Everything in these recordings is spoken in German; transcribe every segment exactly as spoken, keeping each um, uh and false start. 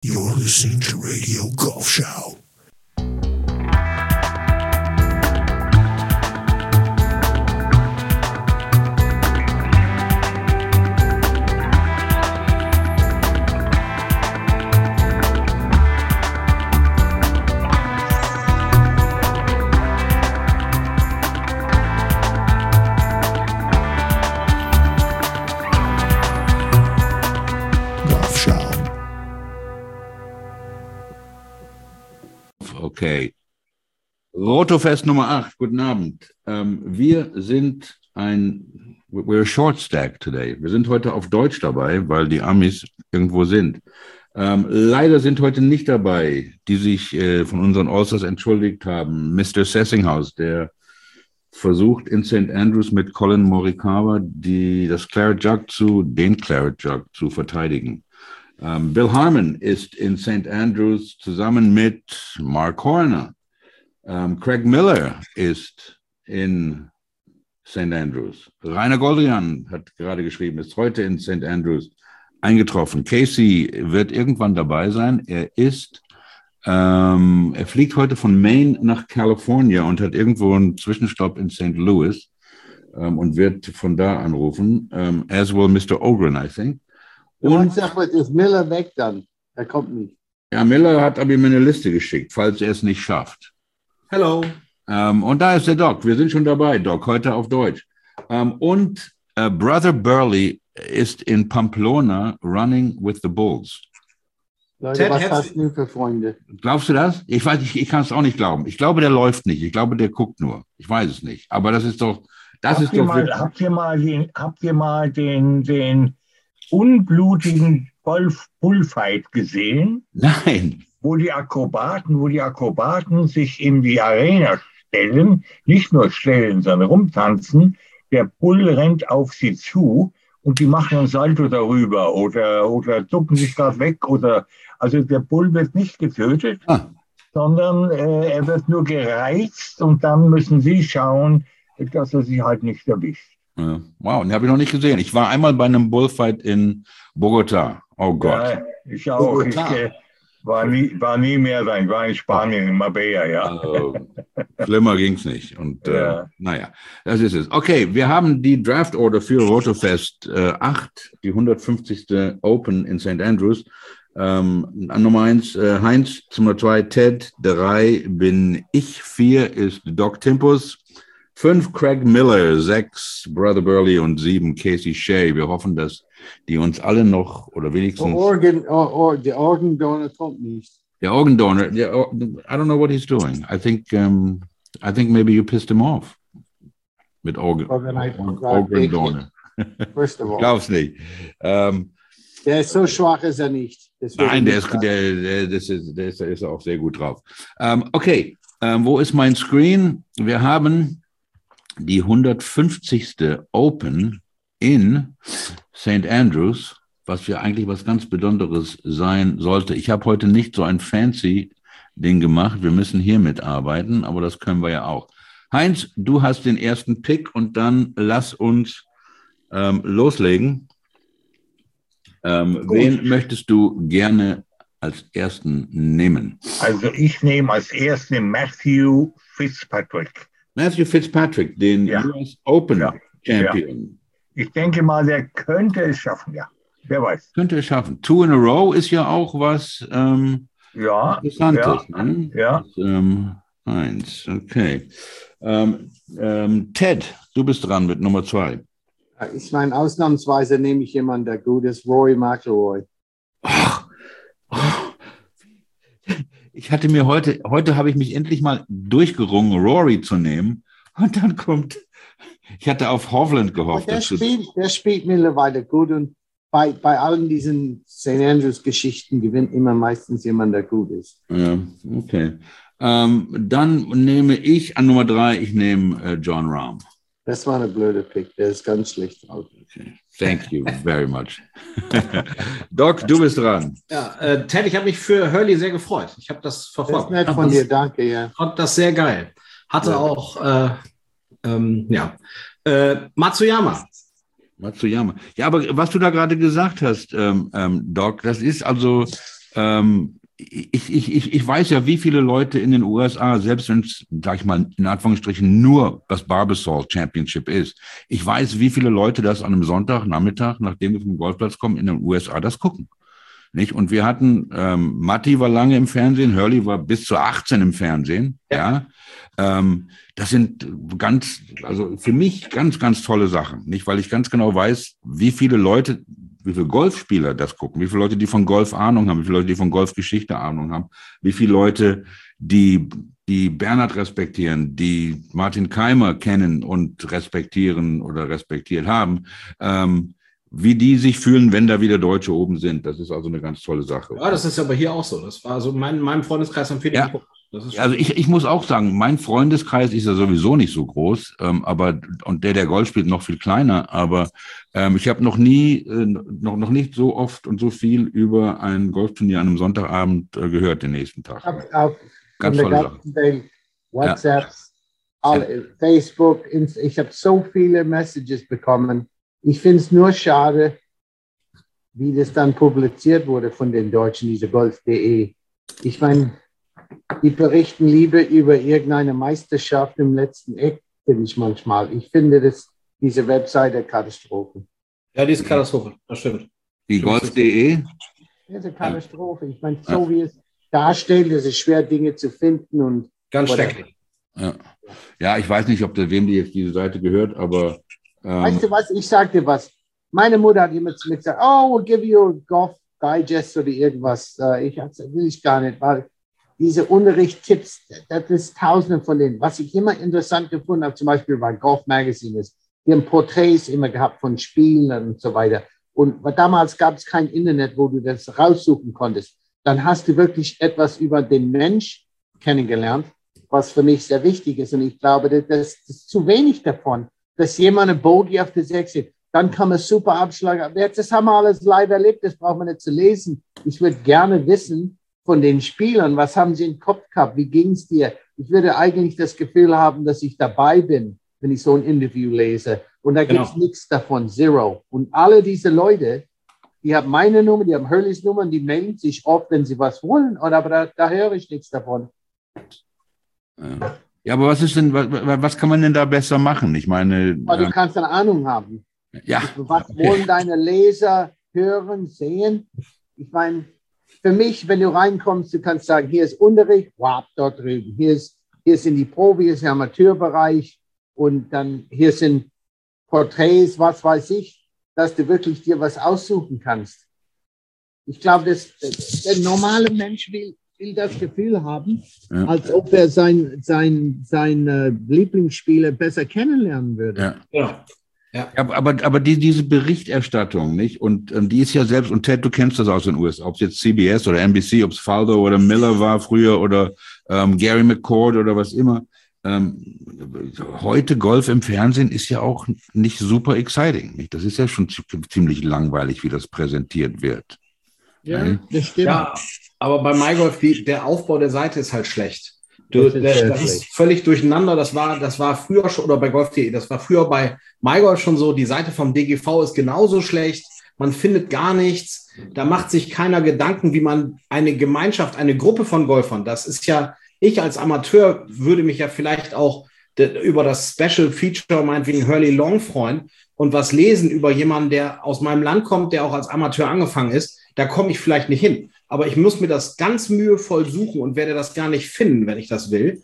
You're listening to Radio Golf Show. Okay. Rotofest Nummer acht, guten Abend. Ähm, wir sind ein, we're a short stack today. Wir sind heute auf Deutsch dabei, weil die Amis irgendwo sind. Ähm, leider sind heute nicht dabei, die sich äh, von unseren Allstars entschuldigt haben. Mister Sessinghaus, der versucht in Sankt Andrews mit Colin Morikawa die, das Claret Jug zu, den Claret Jug zu verteidigen. Um, Bill Harmon ist in Sankt Andrews zusammen mit Mark Horner. Um, Craig Miller ist in Sankt Andrews. Rainer Goldrian hat gerade geschrieben, ist heute in Sankt Andrews eingetroffen. Casey wird irgendwann dabei sein. Er ist, ähm, er fliegt heute von Maine nach California und hat irgendwo einen Zwischenstopp in Saint Louis ähm, und wird von da anrufen. Um, as will Mister Ogren, I think. Und sag mal, ist Miller weg dann? Er kommt nicht. Ja, Miller hat aber ihm eine Liste geschickt, falls er es nicht schafft. Hello. Ähm, und da ist der Doc. Wir sind schon dabei, Doc, heute auf Deutsch. Ähm, und äh, Brother Burley ist in Pamplona running with the Bulls. Leute, Ted, was Ted, hast du für Freunde? Glaubst du das? Ich weiß, ich, ich kann es auch nicht glauben. Ich glaube, der läuft nicht. Ich glaube, der guckt nur. Ich weiß es nicht. Aber das ist doch, das habt ist ihr doch. Mal, habt ihr mal den, habt ihr mal den, den unblutigen Golf-Bullfight gesehen? Nein. Wo die Akrobaten, wo die Akrobaten sich in die Arena stellen, nicht nur stellen, sondern rumtanzen. Der Bull rennt auf sie zu und die machen ein Salto darüber oder, oder ducken sich gerade weg. Oder, also der Bull wird nicht getötet, ah. sondern äh, er wird nur gereizt und dann müssen sie schauen, dass er sie halt nicht erwischt. Ja. Wow, den habe ich noch nicht gesehen. Ich war einmal bei einem Bullfight in Bogota. Oh Gott. Ja, ich auch. Ich äh, war, nie, war nie mehr da. Ich war in Spanien, in Marbella, ja. Also, schlimmer ging es nicht. Und ja. äh, naja, das ist es. Okay, wir haben die Draft Order für Rotofest äh, acht, die hundertfünfzigste Open in Sankt Andrews. Ähm, an Nummer eins äh, Heinz, Nummer zwei Ted, drei bin ich, vier ist Doc Timpus. Fünf Craig Miller, sechs Brother Burley und sieben Casey Shea. Wir hoffen, dass die uns alle noch oder wenigstens. Organ, or, or, der Organ Donor kommt nicht. Der Organ Donor, der, I don't know what he's doing. I think, um, I think maybe you pissed him off mit Organ, Organ Donor. First of all. Ich glaub's nicht. Um, der ist so schwach, ist er nicht. Nein, der ist, der, der, das ist, der, ist, der ist auch sehr gut drauf. Um, okay, um, wo ist mein Screen? Wir haben die hundertfünfzigste Open in Sankt Andrews, was ja eigentlich was ganz Besonderes sein sollte. Ich habe heute nicht so ein fancy Ding gemacht. Wir müssen hier mitarbeiten, aber das können wir ja auch. Heinz, du hast den ersten Pick und dann lass uns ähm, loslegen. Ähm, wen möchtest du gerne als ersten nehmen? Also ich nehme als ersten Matthew Fitzpatrick. Matthew Fitzpatrick, den ja. U S Open ja. Champion. Ja. Ich denke mal, der könnte es schaffen, ja. Wer weiß. Könnte es schaffen. Two in a row ist ja auch was ähm, ja. Interessantes. Ja. Ne? Ja. Das, ähm, eins, okay. Ähm, ähm, Ted, du bist dran mit Nummer zwei. Ich meine, ausnahmsweise nehme ich jemanden, der gut ist, Rory McIlroy. Ach, oh. Ich hatte mir heute, heute habe ich mich endlich mal durchgerungen, Rory zu nehmen. Und dann kommt, ich hatte auf Hovland gehofft. Der spielt, der spielt mittlerweile gut und bei, bei allen diesen Sankt Andrews-Geschichten gewinnt immer meistens jemand, der gut ist. Ja, okay. Ähm, dann nehme ich an Nummer drei, ich nehme äh, John Rahm. Das war eine blöde Pick, der ist ganz schlecht drauf. Okay. Thank you very much. Doc, du bist dran. Ja, äh, Ted, ich habe mich für Hurley sehr gefreut. Ich habe das verfolgt. Das ist nett von dir, danke, ja. Fand das sehr geil. Hatte ja. auch, äh, ähm, ja, äh, Matsuyama. Matsuyama. Ja, aber was du da gerade gesagt hast, ähm, ähm, Doc, das ist also ähm, ich, ich, ich, ich weiß ja, wie viele Leute in den U S A, selbst wenn es, sag ich mal, in Anführungsstrichen nur das Barbasol Championship ist, ich weiß, wie viele Leute das an einem Sonntagnachmittag, nachdem wir vom Golfplatz kommen, in den U S A das gucken. Nicht? Und wir hatten, ähm, Matti war lange im Fernsehen, Hurley war bis zu achtzehn im Fernsehen, ja. ja. Ähm, das sind ganz, also für mich ganz, ganz tolle Sachen, nicht? Weil ich ganz genau weiß, wie viele Leute, wie viele Golfspieler das gucken, wie viele Leute, die von Golf Ahnung haben, wie viele Leute, die von Golfgeschichte Ahnung haben, wie viele Leute, die, die Bernhard respektieren, die Martin Keimer kennen und respektieren oder respektiert haben, ähm, wie die sich fühlen, wenn da wieder Deutsche oben sind. Das ist also eine ganz tolle Sache. Ja, das ist aber hier auch so. Das war also mein, meinem Freundeskreis am vierten. Ja. Also ich, ich muss auch sagen, mein Freundeskreis ist ja sowieso nicht so groß, ähm, aber und der, der Golf spielt, noch viel kleiner. Aber ähm, ich habe noch nie, äh, noch noch nicht so oft und so viel über ein Golfturnier an einem Sonntagabend äh, gehört den nächsten Tag. Auf, auf Ganz von der tolle ganzen Welt, WhatsApps, ja. alle, Facebook. Ich habe so viele Messages bekommen. Ich finde es nur schade, wie das dann publiziert wurde von den Deutschen, diese golf punkt de. Ich meine, die berichten lieber über irgendeine Meisterschaft im letzten Eck, finde ich manchmal. Ich finde das, diese Webseite Katastrophe. Ja, die ist Katastrophe, das stimmt. Die golf punkt de? Das ist eine Katastrophe. Ich meine, so wie es darstellt, es ist schwer, Dinge zu finden. Und ganz schrecklich. Ja. ja, ich weiß nicht, ob der, wem die jetzt diese Seite gehört, aber ähm, weißt du was, ich sag dir was. Meine Mutter hat immer zu mir gesagt, oh, we'll give you a Golf Digest oder irgendwas. Ich das will ich gar nicht, weil diese Unterrichtstipps, das ist tausende von denen. Was ich immer interessant gefunden habe, zum Beispiel bei Golf Magazine ist, die haben Porträts immer gehabt von Spielern und so weiter. Und damals gab es kein Internet, wo du das raussuchen konntest. Dann hast du wirklich etwas über den Mensch kennengelernt, was für mich sehr wichtig ist. Und ich glaube, das, das ist zu wenig davon, dass jemand eine Bogey auf der sechs sieht. Dann kann man super Abschlag. Das haben wir alles live erlebt, das braucht man nicht zu lesen. Ich würde gerne wissen von den Spielern, was haben sie im Kopf gehabt, wie ging es dir? Ich würde eigentlich das Gefühl haben, dass ich dabei bin, wenn ich so ein Interview lese. Und da Genau. gibt es nichts davon, zero. Und alle diese Leute, die haben meine Nummer, die haben Hurleys Nummer, die melden sich oft, wenn sie was wollen, und aber da, da höre ich nichts davon. Ja. ja, aber was ist denn, was, was kann man denn da besser machen? Ich meine, Aber du ähm, kannst eine Ahnung haben. ja. Was okay. wollen deine Leser hören, sehen? Ich meine, für mich, wenn du reinkommst, du kannst sagen, hier ist Unterricht, wow, dort drüben. Hier, ist, hier sind die Profi, hier ist der Amateurbereich und dann hier sind Porträts, was weiß ich, dass du wirklich dir was aussuchen kannst. Ich glaube, dass, dass der normale Mensch will, will das Gefühl haben, Ja. als ob er sein, sein, sein äh, Lieblingsspieler besser kennenlernen würde. Ja. Ja. Ja, aber, aber die, diese Berichterstattung, nicht? Und ähm, die ist ja selbst, und Ted, du kennst das aus den U S A, ob es jetzt C B S oder N B C, ob es Faldo oder Miller war früher oder ähm, Gary McCord oder was immer. Ähm, heute Golf im Fernsehen ist ja auch nicht super exciting, nicht? Das ist ja schon ziemlich langweilig, wie das präsentiert wird. Ja, Nein? das stimmt. Ja, aber bei MyGolf, die, der Aufbau der Seite ist halt schlecht. Du, Das ist das, sehr das ist schlecht. völlig durcheinander. Das war, das war früher schon, oder bei golf punkt de, das war früher bei MyGolf schon so. Die Seite vom D G V ist genauso schlecht. Man findet gar nichts. Da macht sich keiner Gedanken, wie man eine Gemeinschaft, eine Gruppe von Golfern, das ist ja, ich als Amateur würde mich ja vielleicht auch de, über das Special Feature, meinetwegen Hurley Long freuen und was lesen über jemanden, der aus meinem Land kommt, der auch als Amateur angefangen ist. Da komme ich vielleicht nicht hin. Aber ich muss mir das ganz mühevoll suchen und werde das gar nicht finden, wenn ich das will.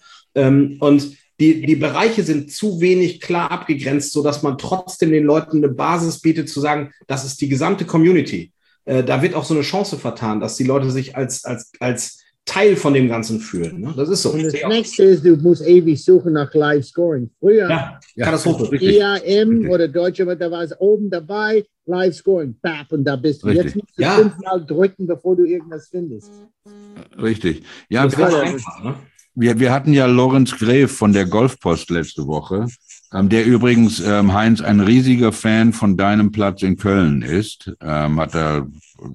Und die, die Bereiche sind zu wenig klar abgegrenzt, sodass man trotzdem den Leuten eine Basis bietet, zu sagen, das ist die gesamte Community. Da wird auch so eine Chance vertan, dass die Leute sich als, als, als Teil von dem Ganzen fühlen. Das ist so. Und das nächste ist, du musst ewig suchen nach Live-Scoring. Früher, Ja, Katastrophe. Richtig. E A M Richtig. oder Deutsche, da war es oben dabei, Live-Scoring, bap, und da bist du. Richtig. Jetzt musst du Ja. fünfmal drücken, bevor du irgendwas findest. Richtig. Ja, Das wir, war Ja, einfach, ne? wir, wir hatten ja Lorenz Greve von der Golfpost letzte Woche, ähm, der übrigens, ähm, Heinz, ein riesiger Fan von deinem Platz in Köln ist. Ähm, hat er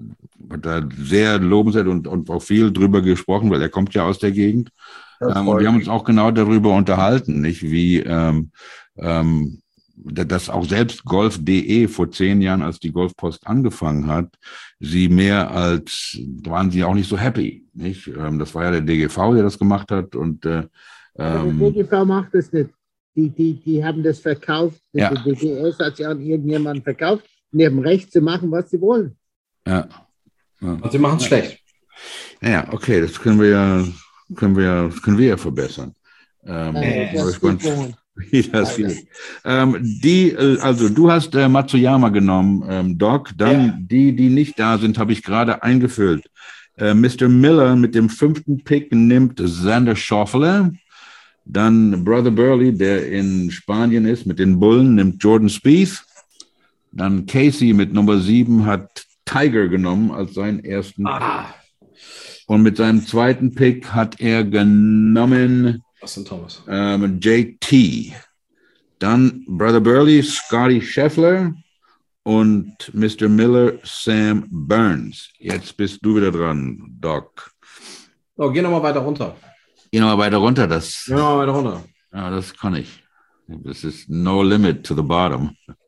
hat er sehr lobenswert und, und auch viel drüber gesprochen, weil er kommt ja aus der Gegend. Das Ähm, und freut wir haben mich. uns auch genau darüber unterhalten, nicht wie, ähm, ähm, dass auch selbst Golf punkt de vor zehn Jahren, als die Golfpost angefangen hat, sie mehr als, waren sie auch nicht so happy, nicht? Ähm, das war ja der D G V, der das gemacht hat und äh, Aber ähm, der D G V macht das nicht. Die, die, die haben das verkauft. Ja. Der D G S hat sich an irgendjemanden verkauft. Und die haben Recht zu machen, was sie wollen. ja. ja. Und sie machen es schlecht. Ja, okay, das können wir ja, können wir ja, können wir ja verbessern. Ähm, Äh, ich bin das gespannt, geht going. wie das Leider. geht. Ähm, die, äh, also du hast äh, Matsuyama genommen, ähm, Doc. Dann Ja. die, die nicht da sind, habe ich gerade eingefüllt. Äh, Mister Miller mit dem fünften Pick nimmt Xander Schauffele. Dann Brother Burley, der in Spanien ist, mit den Bullen, nimmt Jordan Spieth. Dann Casey mit Nummer sieben hat Tiger genommen als seinen ersten Ah, Pick. Und mit seinem zweiten Pick hat er genommen Dustin Thomas. ähm, J T. Dann Brother Burley, Scotty Scheffler und Mister Miller, Sam Burns. Jetzt bist du wieder dran, Doc. So, geh nochmal weiter runter. Geh noch mal weiter runter, das, Geh nochmal weiter runter. ja, das kann ich. Das ist no limit to the bottom.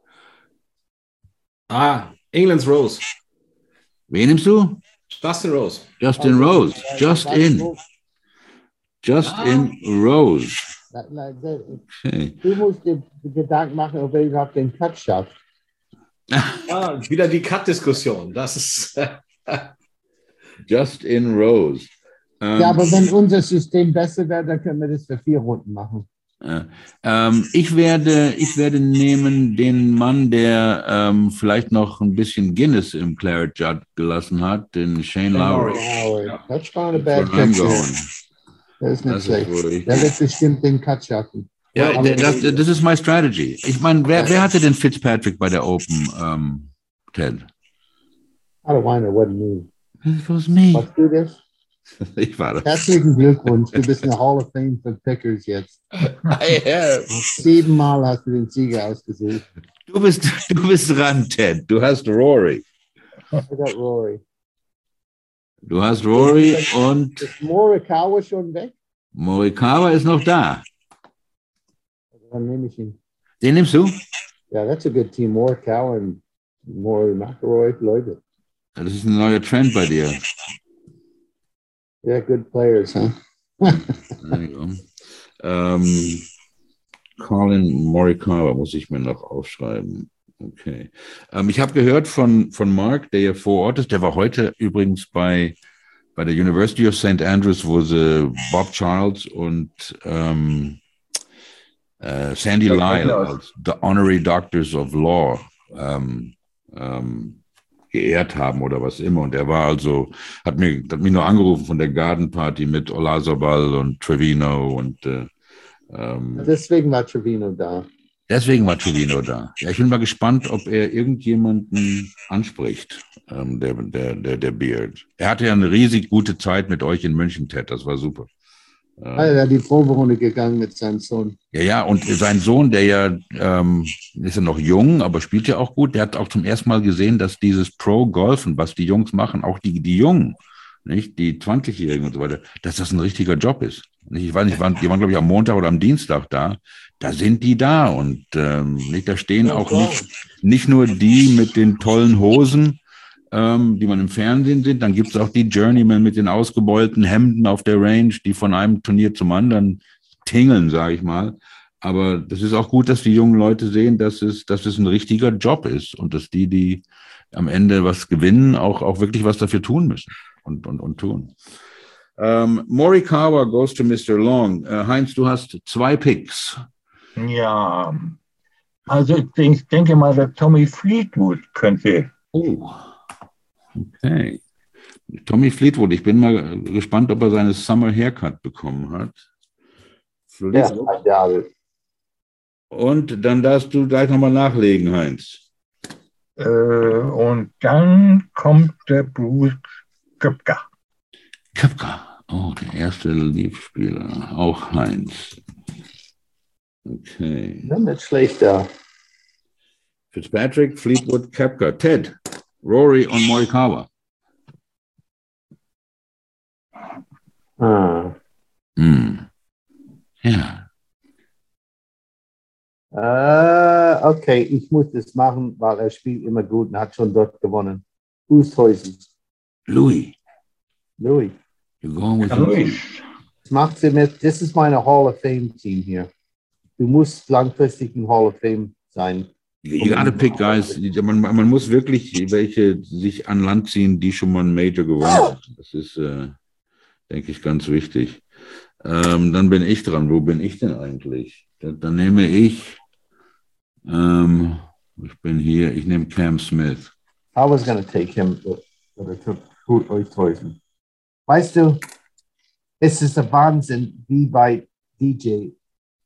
Ah, England's Rose. Wen nimmst du? Dustin Rose. Justin Rose. Just in. Just Ah. in Rose. Da- da- da- Okay. Du musst dir Gedanken machen, ob er überhaupt den Cut schafft. Ah, wieder die Cut-Diskussion. Das ist. Just in Rose. Ähm, Ja, aber wenn unser System besser wäre, dann können wir das für vier Runden machen. äh, ähm, ich, werde, ich werde nehmen den Mann, der ähm, vielleicht noch ein bisschen Guinness im Claret Jug gelassen hat, den Shane Lowry. Lowry. Wow, that's not a bad Von picture. heimgehauen. Das ist nicht Das ist schlecht. wohl richtig. Der wird bestimmt den Cut schaffen. Ja, Aber- das, das ist my strategy. Ich meine, wer, wer hatte denn Fitzpatrick bei der Open, ähm, Ted? I don't mind, it wasn't me. It was me. Machst du das? Ich war das. Herzlichen Glückwunsch, du bist in der Hall of Fame für Pickers jetzt. I have. Siebenmal hast du den Sieger ausgesucht. Du bist, du bist dran, Ted. Du hast Rory. I got Rory. Du hast Rory und Ist Morikawa schon weg? Morikawa ist noch da. Dann nehme ich ihn. Den nimmst du? Ja, that's a good team. Morikawa und Rory McIlroy, Leute. Das ist ein neuer Trend bei dir. Yeah, good players, huh? There you go. Ähm, Colin Morikawa muss ich mir noch aufschreiben. Okay. Ähm, ich habe gehört von, von Mark, der hier vor Ort ist. Der war heute übrigens bei, bei der University of Saint Andrews, wo sie Bob Charles und ähm, äh, Sandy Ja, Lyle genau. als The Honorary Doctors of Law ähm, ähm, geehrt haben oder was immer. Und er war also, hat, mir, hat mich nur angerufen von der Garden Party mit Olazabal und Trevino und äh, ähm, Deswegen war Trevino da. deswegen war Trevino da. Ja, ich bin mal gespannt, ob er irgendjemanden anspricht, ähm, der, der, der, der Beard. Er hatte ja eine riesig gute Zeit mit euch in München, Ted, das war super. Ähm, Er ist die Proberunde gegangen mit seinem Sohn. Ja, ja, und sein Sohn, der ja, ähm, ist ja noch jung, aber spielt ja auch gut, der hat auch zum ersten Mal gesehen, dass dieses Pro-Golfen, was die Jungs machen, auch die, die Jungen, nicht, die zwanzigjährigen und so weiter, dass das ein richtiger Job ist. Nicht? Ich weiß nicht, wann, die waren, glaube ich, am Montag oder am Dienstag da. Da sind die da und ähm, nicht, da stehen auch nicht, nicht nur die mit den tollen Hosen, ähm, die man im Fernsehen sieht, dann gibt es auch die Journeymen mit den ausgebeulten Hemden auf der Range, die von einem Turnier zum anderen tingeln, sage ich mal. Aber das ist auch gut, dass die jungen Leute sehen, dass es, dass es ein richtiger Job ist und dass die, die am Ende was gewinnen, auch, auch wirklich was dafür tun müssen und, und, und tun. Ähm, Morikawa goes to Mister Long. Äh, Heinz, du hast zwei Picks. Ja, also ich denk- ich denke mal, der Tommy Fleetwood könnte. Oh, okay. Tommy Fleetwood, ich bin mal gespannt, ob er seine Summer Haircut bekommen hat. Ja, Fleetwood. I doubt it. Und dann darfst du gleich nochmal nachlegen, Heinz. Äh, und dann kommt der Bruce Köpker. Köpker. Oh, der erste Liebspieler. Auch Heinz. Okay. Ja, nicht schlecht da. Fitzpatrick, Fleetwood, Koepka, Ted, Rory und Morikawa. Ah. Hm. Ja. Uh, aber okay, ich muss das machen, weil er spielt immer gut und hat schon dort gewonnen. Oosthuizen. Louis. Louis. You're going with Ja, Louis. Louis. Das macht sie mit, das ist meine Hall of Fame Team hier. Du musst langfristig im Hall of Fame sein. You gotta pick guys. Man, man muss wirklich welche sich an Land ziehen, die schon mal ein Major gewonnen haben. Das ist, äh, denke ich, ganz wichtig. Ähm, dann bin ich dran. Wo bin ich denn eigentlich? Dann, dann nehme ich, ähm, ich bin hier, ich nehme Cam Smith. I was going to take him, but, but I took Oosthuizen. Weißt du, es ist der Wahnsinn, wie weit D J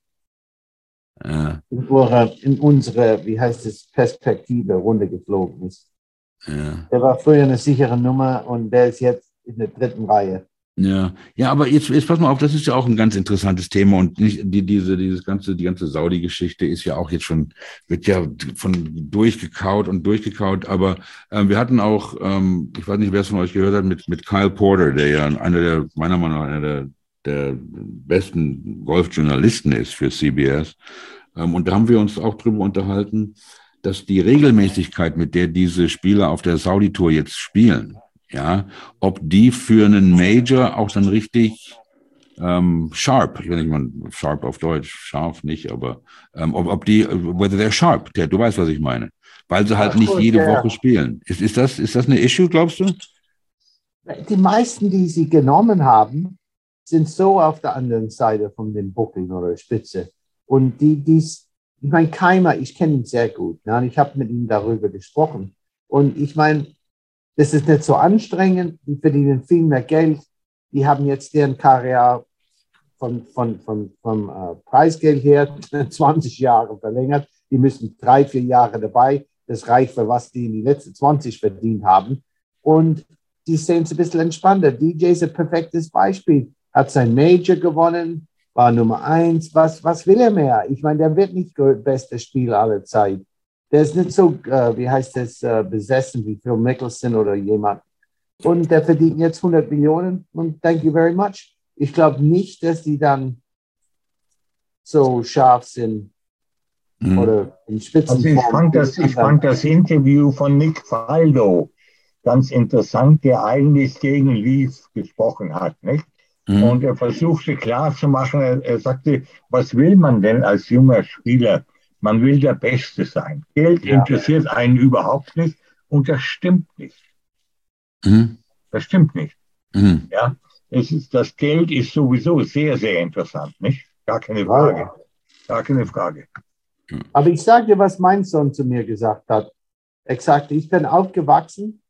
Ja, in, eure, in unsere, wie heißt es, Perspektive runtergeflogen ist. ja. Der war früher eine sichere Nummer und der ist jetzt in der dritten Reihe. Ja, ja, aber jetzt, jetzt pass mal auf, das ist ja auch ein ganz interessantes Thema und nicht, die, diese, dieses ganze, die ganze Saudi-Geschichte ist ja auch jetzt schon, wird ja von durchgekaut und durchgekaut, aber ähm, wir hatten auch, ähm, ich weiß nicht, wer es von euch gehört hat, mit, mit Kyle Porter, der ja einer der, meiner Meinung nach, einer der, der besten Golfjournalisten ist für C B S. Ähm, und da haben wir uns auch drüber unterhalten, dass die Regelmäßigkeit, mit der diese Spieler auf der Saudi-Tour jetzt spielen, ja, ob die für einen Major auch dann richtig ähm, sharp, ich weiß nicht, man sharp auf Deutsch, scharf nicht, aber ähm, ob, ob die, whether they're sharp, der, du weißt, was ich meine, weil sie halt Ach, nicht gut, jede ja. Woche spielen. Ist, ist das, ist das eine Issue, glaubst du? Die meisten, die sie genommen haben, sind so auf der anderen Seite von den Buckeln oder Spitze. Und die, dies, ich meine, Keimer, ich kenne ihn sehr gut. Ne? Ich habe mit ihm darüber gesprochen. Und ich meine, das ist nicht so anstrengend, die verdienen viel mehr Geld, die haben jetzt deren Karriere von, von, von, vom äh, Preisgeld her zwanzig Jahre verlängert, die müssen drei, vier Jahre dabei, das reicht für was die in die letzten zwanzig verdient haben und die sehen es ein bisschen entspannter. D J ist ein perfektes Beispiel, hat sein Major gewonnen, war Nummer eins, was, was will er mehr? Ich meine, der wird nicht der beste Spieler aller Zeit. Der ist nicht so, äh, wie heißt das, äh, besessen wie Phil Mickelson oder jemand. Und der verdient jetzt hundert Millionen und thank you very much. Ich glaube nicht, dass die dann so scharf sind Mhm. oder in Spitzenform. Also ich fand, das, ich fand das Interview von Nick Faldo ganz interessant, der eigentlich gegen Leaf gesprochen hat, nicht? Mhm. Und er versuchte klarzumachen, er, er sagte, was will man denn als junger Spieler? Man will der Beste sein. Geld Ja. interessiert einen überhaupt nicht und das stimmt nicht. Mhm. Das stimmt nicht. Mhm. Ja, es ist, das Geld ist sowieso sehr, sehr interessant, nicht? Gar keine Frage. Ja. Gar keine Frage. Aber ich sage dir, was mein Sohn zu mir gesagt hat. Er sagte, ich bin aufgewachsen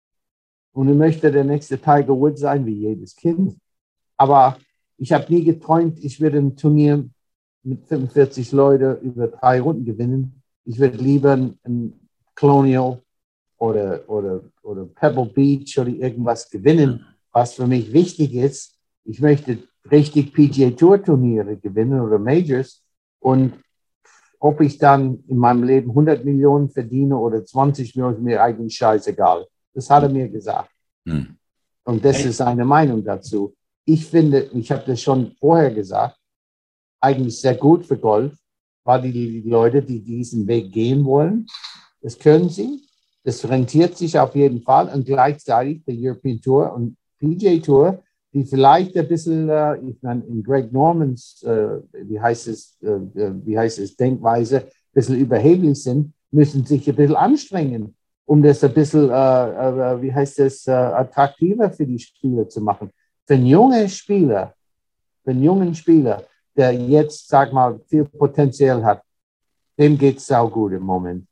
und ich möchte der nächste Tiger Woods sein, wie jedes Kind. Aber ich habe nie geträumt, ich würde ein Turnier mit fünfundvierzig Leuten über drei Runden gewinnen. Ich würde lieber ein, ein Colonial oder, oder, oder Pebble Beach oder irgendwas gewinnen, was für mich wichtig ist. Ich möchte richtig P G A Tour Turniere gewinnen oder Majors. Und ob ich dann in meinem Leben hundert Millionen verdiene oder zwanzig Millionen, ist mir eigentlich scheißegal. Das hat er mir gesagt. Mhm. Und das Echt? ist seine Meinung dazu. Ich finde, ich habe das schon vorher gesagt, eigentlich sehr gut für Golf, weil die, die Leute, die diesen Weg gehen wollen, das können sie. Das rentiert sich auf jeden Fall. Und gleichzeitig der European Tour und P G A Tour, die vielleicht ein bisschen, äh, ich meine, in Greg Normans, äh, wie heißt es, äh, wie heißt es, Denkweise, ein bisschen überheblich sind, müssen sich ein bisschen anstrengen, um das ein bisschen, äh, äh, wie heißt es, äh, attraktiver für die Spieler zu machen. Für einen jungen Spieler, für einen jungen Spieler, der jetzt, sag mal, viel Potenzial hat, dem geht es saugut im Moment.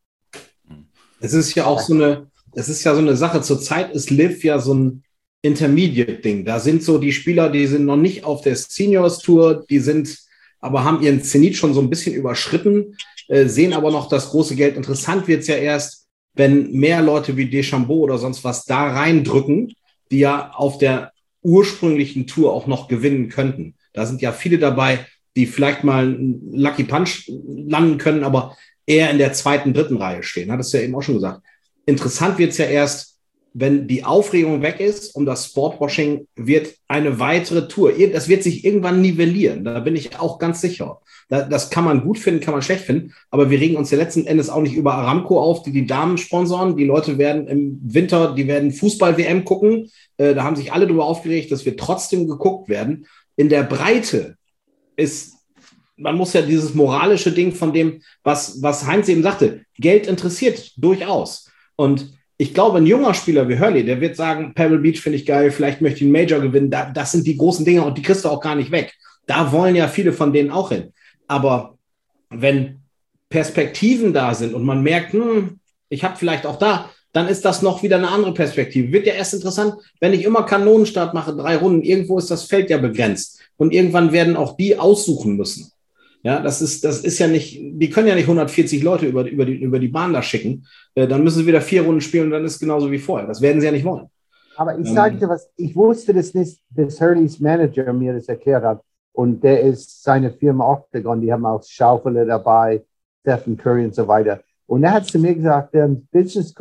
Es ist ja auch so eine, es ist ja so eine Sache. Zurzeit ist Liv ja so ein Intermediate-Ding. Da sind so die Spieler, die sind noch nicht auf der Seniors-Tour, die sind, aber haben ihren Zenit schon so ein bisschen überschritten, äh, sehen aber noch das große Geld. Interessant wird es ja erst, wenn mehr Leute wie Deschambeau oder sonst was da reindrücken, die ja auf der ursprünglichen Tour auch noch gewinnen könnten. Da sind ja viele dabei, die vielleicht mal einen Lucky Punch landen können, aber eher in der zweiten, dritten Reihe stehen. Hat es ja eben auch schon gesagt. Interessant wird es ja erst, wenn die Aufregung weg ist und das Sportwashing wird eine weitere Tour. Das wird sich irgendwann nivellieren. Da bin ich auch ganz sicher. Das kann man gut finden, kann man schlecht finden. Aber wir regen uns ja letzten Endes auch nicht über Aramco auf, die die Damen sponsoren. Die Leute werden im Winter, die werden Fußball-W M gucken. Da haben sich alle darüber aufgeregt, dass wir trotzdem geguckt werden. In der Breite ist, man muss ja dieses moralische Ding von dem, was, was Heinz eben sagte, Geld interessiert durchaus. Und ich glaube, ein junger Spieler wie Hurley, der wird sagen, Pebble Beach finde ich geil, vielleicht möchte ich einen Major gewinnen. Da, das sind die großen Dinge und die kriegst du auch gar nicht weg. Da wollen ja viele von denen auch hin. Aber wenn Perspektiven da sind und man merkt, hm, ich habe vielleicht auch da, dann ist das noch wieder eine andere Perspektive. Wird ja erst interessant, wenn ich immer Kanonenstart mache, drei Runden, irgendwo ist das Feld ja begrenzt. Und irgendwann werden auch die aussuchen müssen. Ja, das ist, das ist ja nicht, die können ja nicht hundertvierzig Leute über, über, die, über die Bahn da schicken. Äh, dann müssen sie wieder vier Runden spielen und dann ist es genauso wie vorher. Das werden sie ja nicht wollen. Aber ich sage dir was, ich wusste das nicht, bis Hurleys Manager mir das erklärt hat. Und der ist seine Firma Octagon, die haben auch Schaufele dabei, Stephen Curry und so weiter. Und er hat zu mir gesagt, der Business,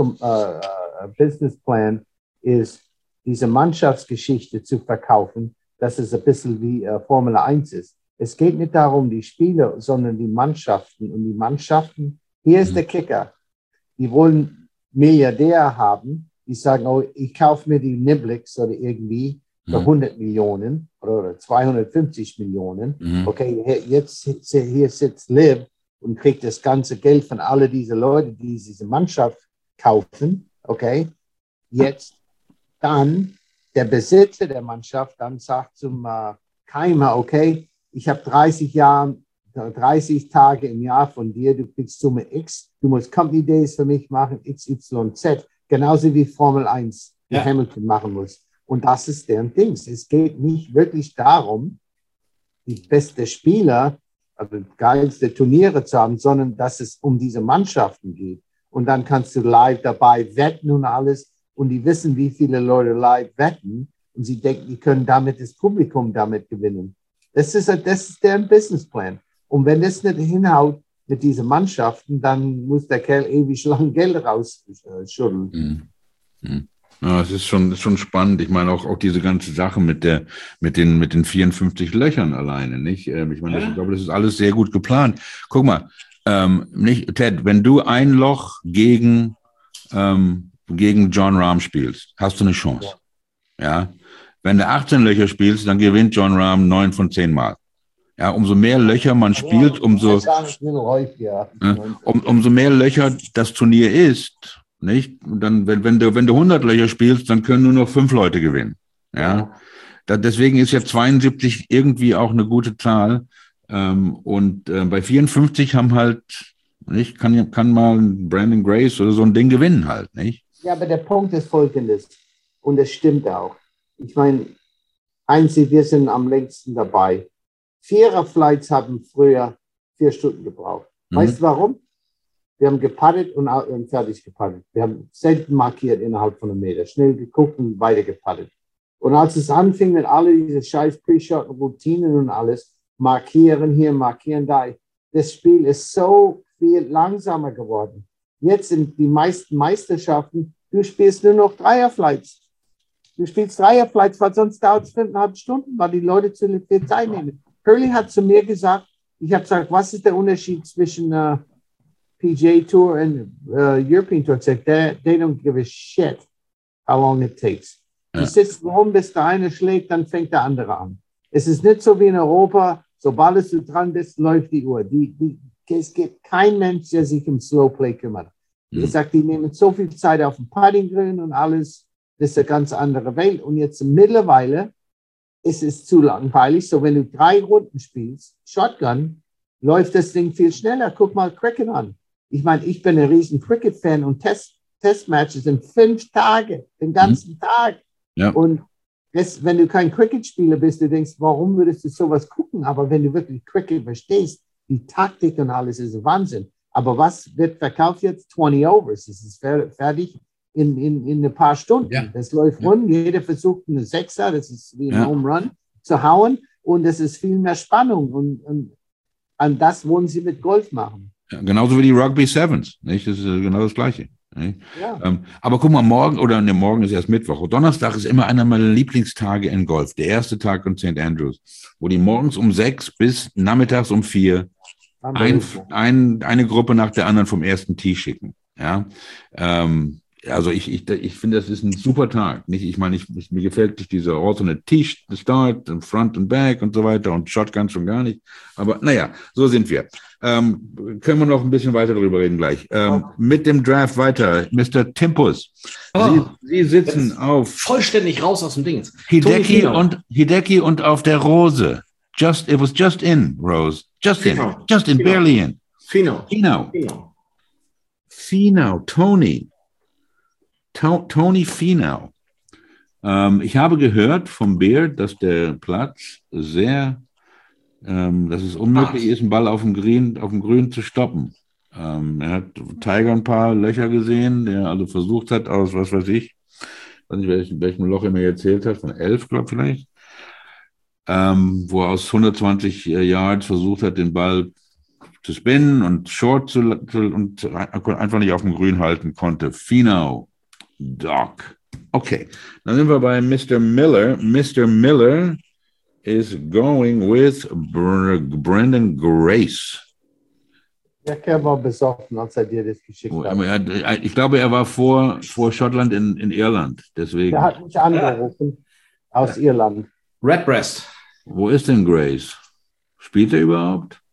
äh, Business Plan ist, diese Mannschaftsgeschichte zu verkaufen, dass es ein bisschen wie äh, Formel eins ist. Es geht nicht darum, die Spieler, sondern die Mannschaften. Und die Mannschaften, hier ist der Kicker. Die wollen Milliardär haben, die sagen, oh, ich kaufe mir die Niblix oder irgendwie für hundert Millionen oder zweihundertfünfzig Millionen. Mhm. Okay, jetzt hier sitzt Liv und kriegt das ganze Geld von all diesen Leuten, die diese Mannschaft kaufen. Okay, jetzt dann der Besitzer der Mannschaft dann sagt zum äh, Keimer, okay, ich habe dreißig Jahre, dreißig Tage im Jahr von dir, du kriegst Summe X, du musst Company Days für mich machen, X Y Z, genauso wie Formel eins, die ja. Hamilton machen muss. Und das ist deren Ding. Es geht nicht wirklich darum, die beste Spieler, also geilste Turniere zu haben, sondern dass es um diese Mannschaften geht. Und dann kannst du live dabei wetten und alles. Und die wissen, wie viele Leute live wetten. Und sie denken, die können damit das Publikum damit gewinnen. Das ist, das ist deren Businessplan. Und wenn das nicht hinhaut mit diesen Mannschaften, dann muss der Kerl ewig lang Geld rausschütteln. Mhm. Mhm. Ja, es ist schon, ist schon spannend. Ich meine auch, auch diese ganze Sache mit der, mit den, mit den vierundfünfzig Löchern alleine, nicht? Ich meine, das, ich glaube, das ist alles sehr gut geplant. Guck mal, ähm, nicht, Ted, wenn du ein Loch gegen, ähm, gegen Jon Rahm spielst, hast du eine Chance. Ja. Wenn du achtzehn Löcher spielst, dann gewinnt Jon Rahm neun von zehn Mal. Ja, umso mehr Löcher man spielt, umso, ja, um, umso mehr Löcher das Turnier ist, nicht? Und dann, wenn, wenn du, wenn du hundert Löcher spielst, dann können nur noch fünf Leute gewinnen. Ja. Da, deswegen ist ja zweiundsiebzig irgendwie auch eine gute Zahl. Ähm, und äh, bei vierundfünfzig haben halt, nicht, kann, kann mal Brandon Grace oder so ein Ding gewinnen halt, nicht? Ja, aber der Punkt ist folgendes. Und es stimmt auch. Ich meine, einzig, wir sind am längsten dabei. Vierer-Flights haben früher vier Stunden gebraucht. Mhm. Weißt du warum? Wir haben gepattet und, und fertig gepattet. Wir haben selten markiert innerhalb von einem Meter. Schnell geguckt und weiter gepattet. Und als es anfing mit all diese scheiß Pre-Shot-Routinen und alles, markieren hier, markieren da, das Spiel ist so viel langsamer geworden. Jetzt sind die meisten Meisterschaften, du spielst nur noch Dreier-Flights. Du spielst Dreier-Flights, weil sonst dauert es fünfeinhalb Stunden, weil die Leute zu viel Zeit nehmen. Hurley hat zu mir gesagt, ich habe gesagt, was ist der Unterschied zwischen uh, P G A Tour und uh, European Tour? Said, they, they don't give a shit how long it takes. Ja. Du sitzt rum, bis der eine schlägt, dann fängt der andere an. Es ist nicht so wie in Europa, sobald du dran bist, läuft die Uhr. Die, die, es gibt kein Mensch, der sich um Slowplay kümmert. Mhm. Ich sage, die nehmen so viel Zeit auf dem Puttinggrün und alles. Das ist eine ganz andere Welt. Und jetzt mittlerweile ist es zu langweilig. So, wenn du drei Runden spielst, Shotgun, läuft das Ding viel schneller. Guck mal Cricket an. Ich meine, ich bin ein riesen Cricket-Fan und Test, Testmatches sind fünf Tage, den ganzen mhm. Tag. Ja. Und das, wenn du kein Cricket-Spieler bist, du denkst, warum würdest du sowas gucken? Aber wenn du wirklich Cricket verstehst, die Taktik und alles ist Wahnsinn. Aber was wird verkauft jetzt? zwanzig Overs. Das ist fertig in, in, in ein paar Stunden. Ja. Das läuft ja. rund. Jeder versucht eine Sechser, das ist wie ein ja. Home Run, zu hauen. Und das ist viel mehr Spannung. Und, und an das wollen sie mit Golf machen. Ja, genauso wie die Rugby Sevens. Nicht? Das ist genau das Gleiche. Ja. Ähm, aber guck mal, morgen, oder ne, morgen ist erst Mittwoch. Donnerstag ist immer einer meiner Lieblingstage in Golf. Der erste Tag in Saint Andrews, wo die morgens um sechs bis nachmittags um vier ein, ein, eine Gruppe nach der anderen vom ersten Tee schicken. Ja, ähm, also ich, ich, ich finde, das ist ein super Tag. Nicht, ich meine, ich, ich, mir gefällt nicht diese Alternate Tee-Start und Front und Back und so weiter und Shotgun schon gar nicht. Aber naja, so sind wir. Ähm, können wir noch ein bisschen weiter darüber reden gleich. Ähm, mit dem Draft weiter. Mister Timpus, Oh, Sie, Sie sitzen auf vollständig raus aus dem Ding. Hideki und, Hideki und auf der Rose. Just, it was just in, Rose. Just in. Finau. Just in, Finau. barely in. Finau. Finau. Finau. Finau, Tony. To Tony Finau. Ähm, ich habe gehört vom Beard, dass der Platz sehr, ähm, dass es unmöglich Ach. ist, einen Ball auf dem Grün, auf dem Grün zu stoppen. Ähm, er hat Tiger ein paar Löcher gesehen, der also versucht hat, aus was weiß ich, weiß nicht, welchem, welchem Loch er mir erzählt hat, von elf, glaube ich, vielleicht, ähm, wo er aus hundertzwanzig Yards versucht hat, den Ball zu spinnen und short zu, zu und einfach nicht auf dem Grün halten konnte. Finau. Doc. Okay, dann sind wir bei Mister Miller. Mister Miller is going with Br Brandon Grace. Der Kerl war besoffen, als er dir das geschickt Oh, hat. er- Ich glaube, er war vor, vor Schottland in, in Irland. Deswegen. Der hat mich angerufen aus Irland. Redbreast. Wo ist denn Grace? Spielt er überhaupt?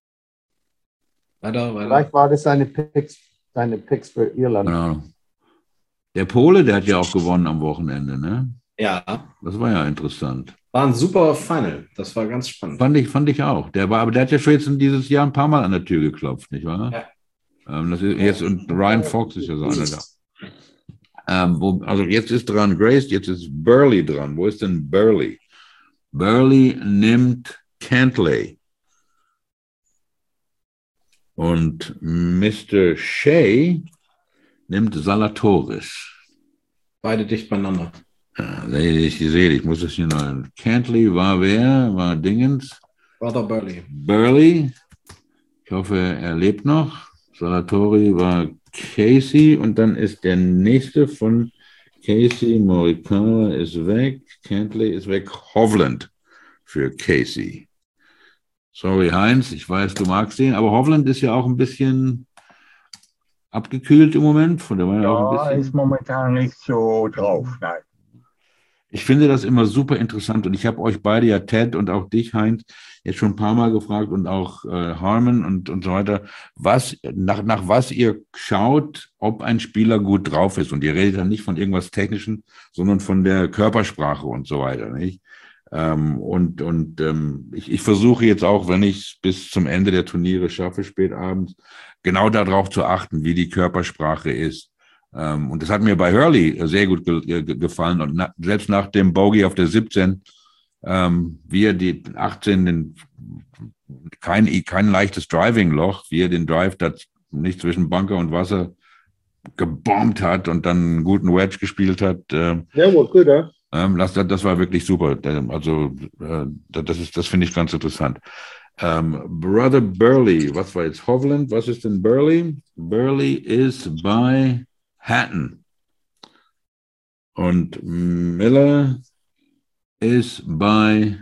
Weiter, weiter. Vielleicht war das seine Picks, seine Picks für Irland. Keine Ahnung. Der Pole, der hat ja auch gewonnen am Wochenende, ne? Ja, Das war ja interessant. war ein super Final. Das war ganz spannend. Fand ich, fand ich auch. Der war, aber der hat ja schon jetzt in dieses Jahr ein paar Mal an der Tür geklopft, nicht wahr? Ja. Ähm, das ist jetzt, und Ryan Fox ist ja so einer da. Ähm, wo, also jetzt ist dran Grace, jetzt ist Burley dran. Wo ist denn Burley? Burley nimmt Cantley. Und Mister Shea nimmt Salatoris. Beide dicht beieinander. Ja, ich sehe, ich muss das hier noch. Cantley war wer? War Dingens? Brother Burley. Burley. Ich hoffe, er lebt noch. Salatori war Casey und dann ist der nächste von Casey. Morikawa ist weg. Cantley ist weg. Hovland für Casey. Sorry, Heinz, ich weiß, du magst ihn, aber Hovland ist ja auch ein bisschen abgekühlt im Moment. Von der war ja auch ein Ja, bisschen. ist momentan nicht so drauf. Nein. Ich finde das immer super interessant und ich habe euch beide, ja Ted und auch dich, Heinz, jetzt schon ein paar Mal gefragt und auch äh, Harmon und, und so weiter, was, nach, nach was ihr schaut, ob ein Spieler gut drauf ist. Und ihr redet dann nicht von irgendwas Technischem, sondern von der Körpersprache und so weiter, nicht? Ähm, und und ähm, ich, ich versuche jetzt auch, wenn ich es bis zum Ende der Turniere schaffe, spät abends, genau darauf zu achten, wie die Körpersprache ist. Um, und das hat mir bei Hurley sehr gut ge ge gefallen. Und na selbst nach dem Bogey auf der siebzehn, ähm, wie er die achtzehn, den, kein, kein leichtes Driving-Loch, wie er den Drive da nicht zwischen Bunker und Wasser gebombt hat und dann einen guten Wedge gespielt hat. Ähm, Ja, war gut, ja. ähm, das, das war wirklich super. Also äh, das ist, das finde ich ganz interessant. Um, Brother Burley, was war jetzt Hovland? Was ist denn Burley? Burley ist bei Hatton. Und Miller ist bei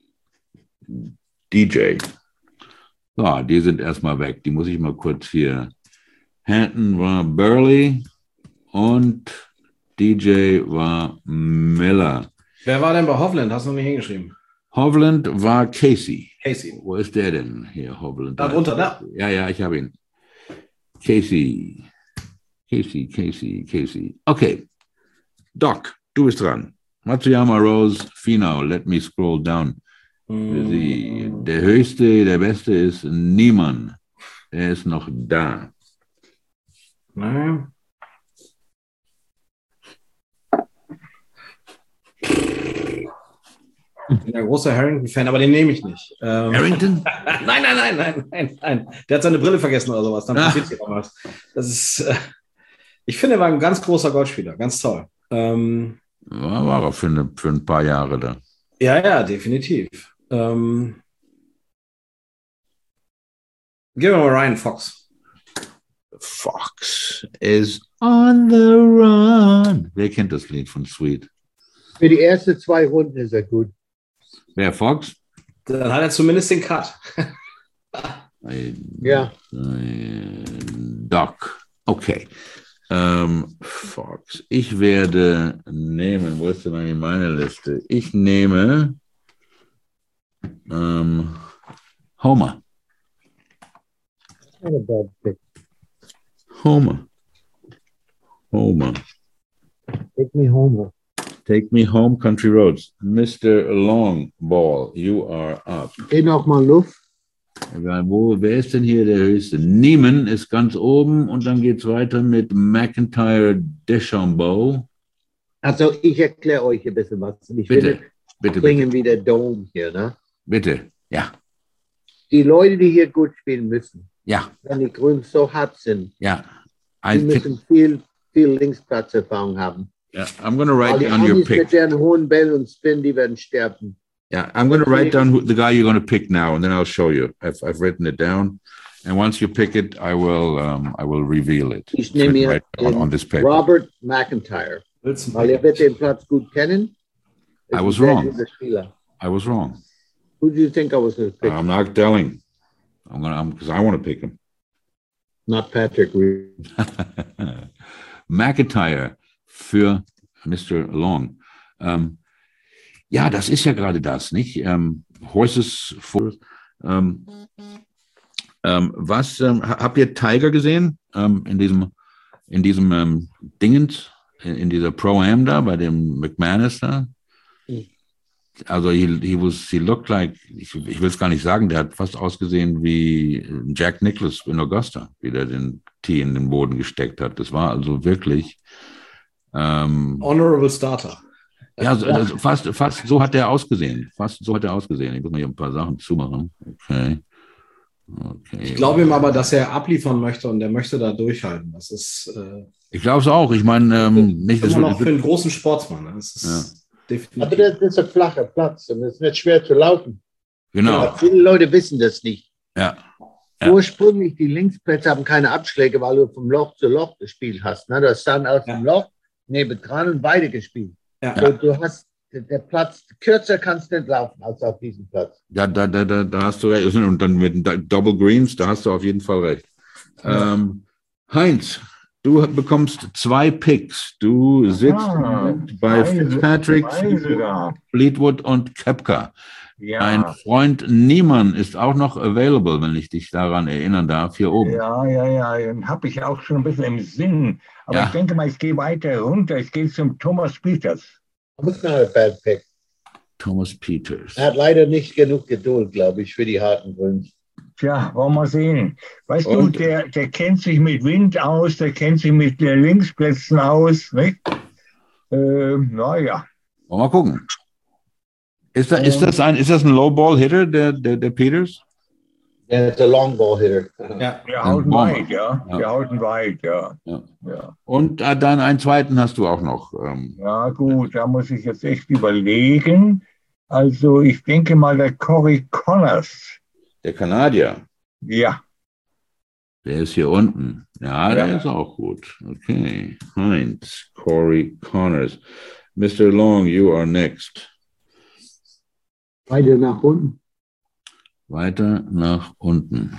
D J. So, die sind erstmal weg. Die muss ich mal kurz hier. Hatton war Burley und D J war Miller. Wer war denn bei Hovland? Hast du noch nicht hingeschrieben? Hovland war Casey. Casey. Wo ist der denn hier, Hovland? Da drunter, da. Ja, ja, ich habe ihn. Casey. Casey, Casey, Casey. Okay. Doc, du bist dran. Matsuyama, Rose, Finau. Let me scroll down. Für Sie. Der höchste, der beste ist Niemann. Er ist noch da. Nein. Ich bin ein großer Harrington-Fan, aber den nehme ich nicht. Ähm, Harrington? nein, nein, nein, nein, nein, nein. Der hat seine Brille vergessen oder sowas. Dann passiert hier noch was. Das ist, äh, ich finde, er war ein ganz großer Golfspieler. Ganz toll. Ähm, Ja, war er für, eine, für ein paar Jahre da. ja, ja, definitiv. Ähm, gehen wir mal Ryan Fox. Fox is On the run. Wer kennt das Lied von Sweet? Für die ersten zwei Runden ist er gut. Wer, Fox? Dann hat er zumindest den Cut. Ja. Doc. Okay. Ähm, Fox. Ich werde nehmen, wo ist denn eigentlich meine Liste? Ich nehme ähm, Homer. Not a bad pick. Homer. Homer. Take me home. Take me home, country roads. Mister Longball, you are up. Geh noch mal Luft. Wo, wer ist denn hier der höchste? Niemann ist ganz oben und dann geht es weiter mit McIntyre Deschambeau. Also ich erkläre euch ein bisschen was. Ich Bitte, will bitte, klingen bitte. wie der Dome hier. Ne? Bitte, ja, Die Leute, die hier gut spielen müssen, ja, wenn die Grünen so hart sind, ja. die I müssen viel, viel Linksplatzerfahrung haben. yeah, I'm going to Weil write die down your Amis pick. mit deren hohen Bällen und Spin, die werden sterben. Yeah, I'm going to write down who, the guy you're going to pick now, and then I'll show you. I've, I've written it down, and once you pick it, I will um, I will reveal it. Ich It's nehme written hier right on, den on this paper. Robert McIntyre, weil er wird den Platz gut kennen. I Ist was ein sehr wrong. guter Spieler. I was wrong. Who do you think I was going to pick? I'm not telling. I'm gonna because I want to pick him. Not Patrick Reed. McIntyre für Mister Long. Ähm, ja, das ist ja gerade das, nicht? Ähm, Horses for. Ähm, ähm, was ähm, ha- habt ihr Tiger gesehen ähm, in diesem in diesem ähm, Dingens in, in dieser Pro-Am da bei dem McManus da? Mhm. Also he, he was he looked like ich, ich will es gar nicht sagen, der hat fast ausgesehen wie Jack Nicklaus in Augusta, wie der den Tee in den Boden gesteckt hat. Das war also wirklich ähm, Honorable Starter. ja, so, also fast, fast so hat er ausgesehen. Fast so hat er ausgesehen. Ich muss mal hier ein paar Sachen zumachen. Okay. Okay. Ich glaube ihm aber, dass er abliefern möchte und er möchte da durchhalten. Das ist äh, Ich glaube es auch. Ich meine, ähm, nicht, das immer noch wird, für einen großen Sportsmann. Ne? Das ist Ja. definitiv. Aber das ist ein flacher Platz und es ist nicht schwer zu laufen. genau. Aber viele Leute wissen das nicht. Ja. Ja. Ursprünglich, die Linksplätze haben keine Abschläge, weil du vom Loch zu Loch gespielt hast. Ne? Du hast dann aus dem Loch nebendran und weiter gespielt. Ja. So, du hast, der, der Platz, kürzer kannst du nicht laufen als auf diesem Platz. Da, da, da, da, da hast du recht. Und dann mit den Double Greens, da hast du auf jeden Fall recht. Ja. Ähm, Heinz, du bekommst zwei Picks. Du sitzt Ah, bei zwei- Fitzpatrick, zwei sogar. Fleetwood und Koepka. Ein Ja, Freund Niemann ist auch noch available, wenn ich dich daran erinnern darf, hier oben. ja, ja, ja, den habe ich auch schon ein bisschen im Sinn. Aber Ja. ich denke mal, ich gehe weiter runter. Ich gehe zum Thomas Peters. Das ist not a bad pick. Thomas Peters. Er hat leider nicht genug Geduld, glaube ich, für die harten Grüns. Tja, wollen wir sehen. Weißt Und- du, der, der kennt sich mit Wind aus, der kennt sich mit den Linksplätzen aus, nicht? Äh, naja. Wollen wir mal gucken. Ist, da, ist, das ein, ist das ein Low-Ball-Hitter, der, der, der Peters? Er ist ein Longball-Hitter. Ja. Der Ein haut Bomber. weit, ja. Ja. Der haut weit, ja. Ja. Ja. Und äh, dann einen zweiten hast du auch noch. Ähm, Ja, gut, da muss ich jetzt echt überlegen. Also, ich denke mal, der Corey Connors. der Kanadier, Ja, der ist hier unten. Ja, der Ja. ist auch gut. Okay. Heinz, Corey Connors. Mister Long, you are next. Weiter nach unten. Weiter nach unten.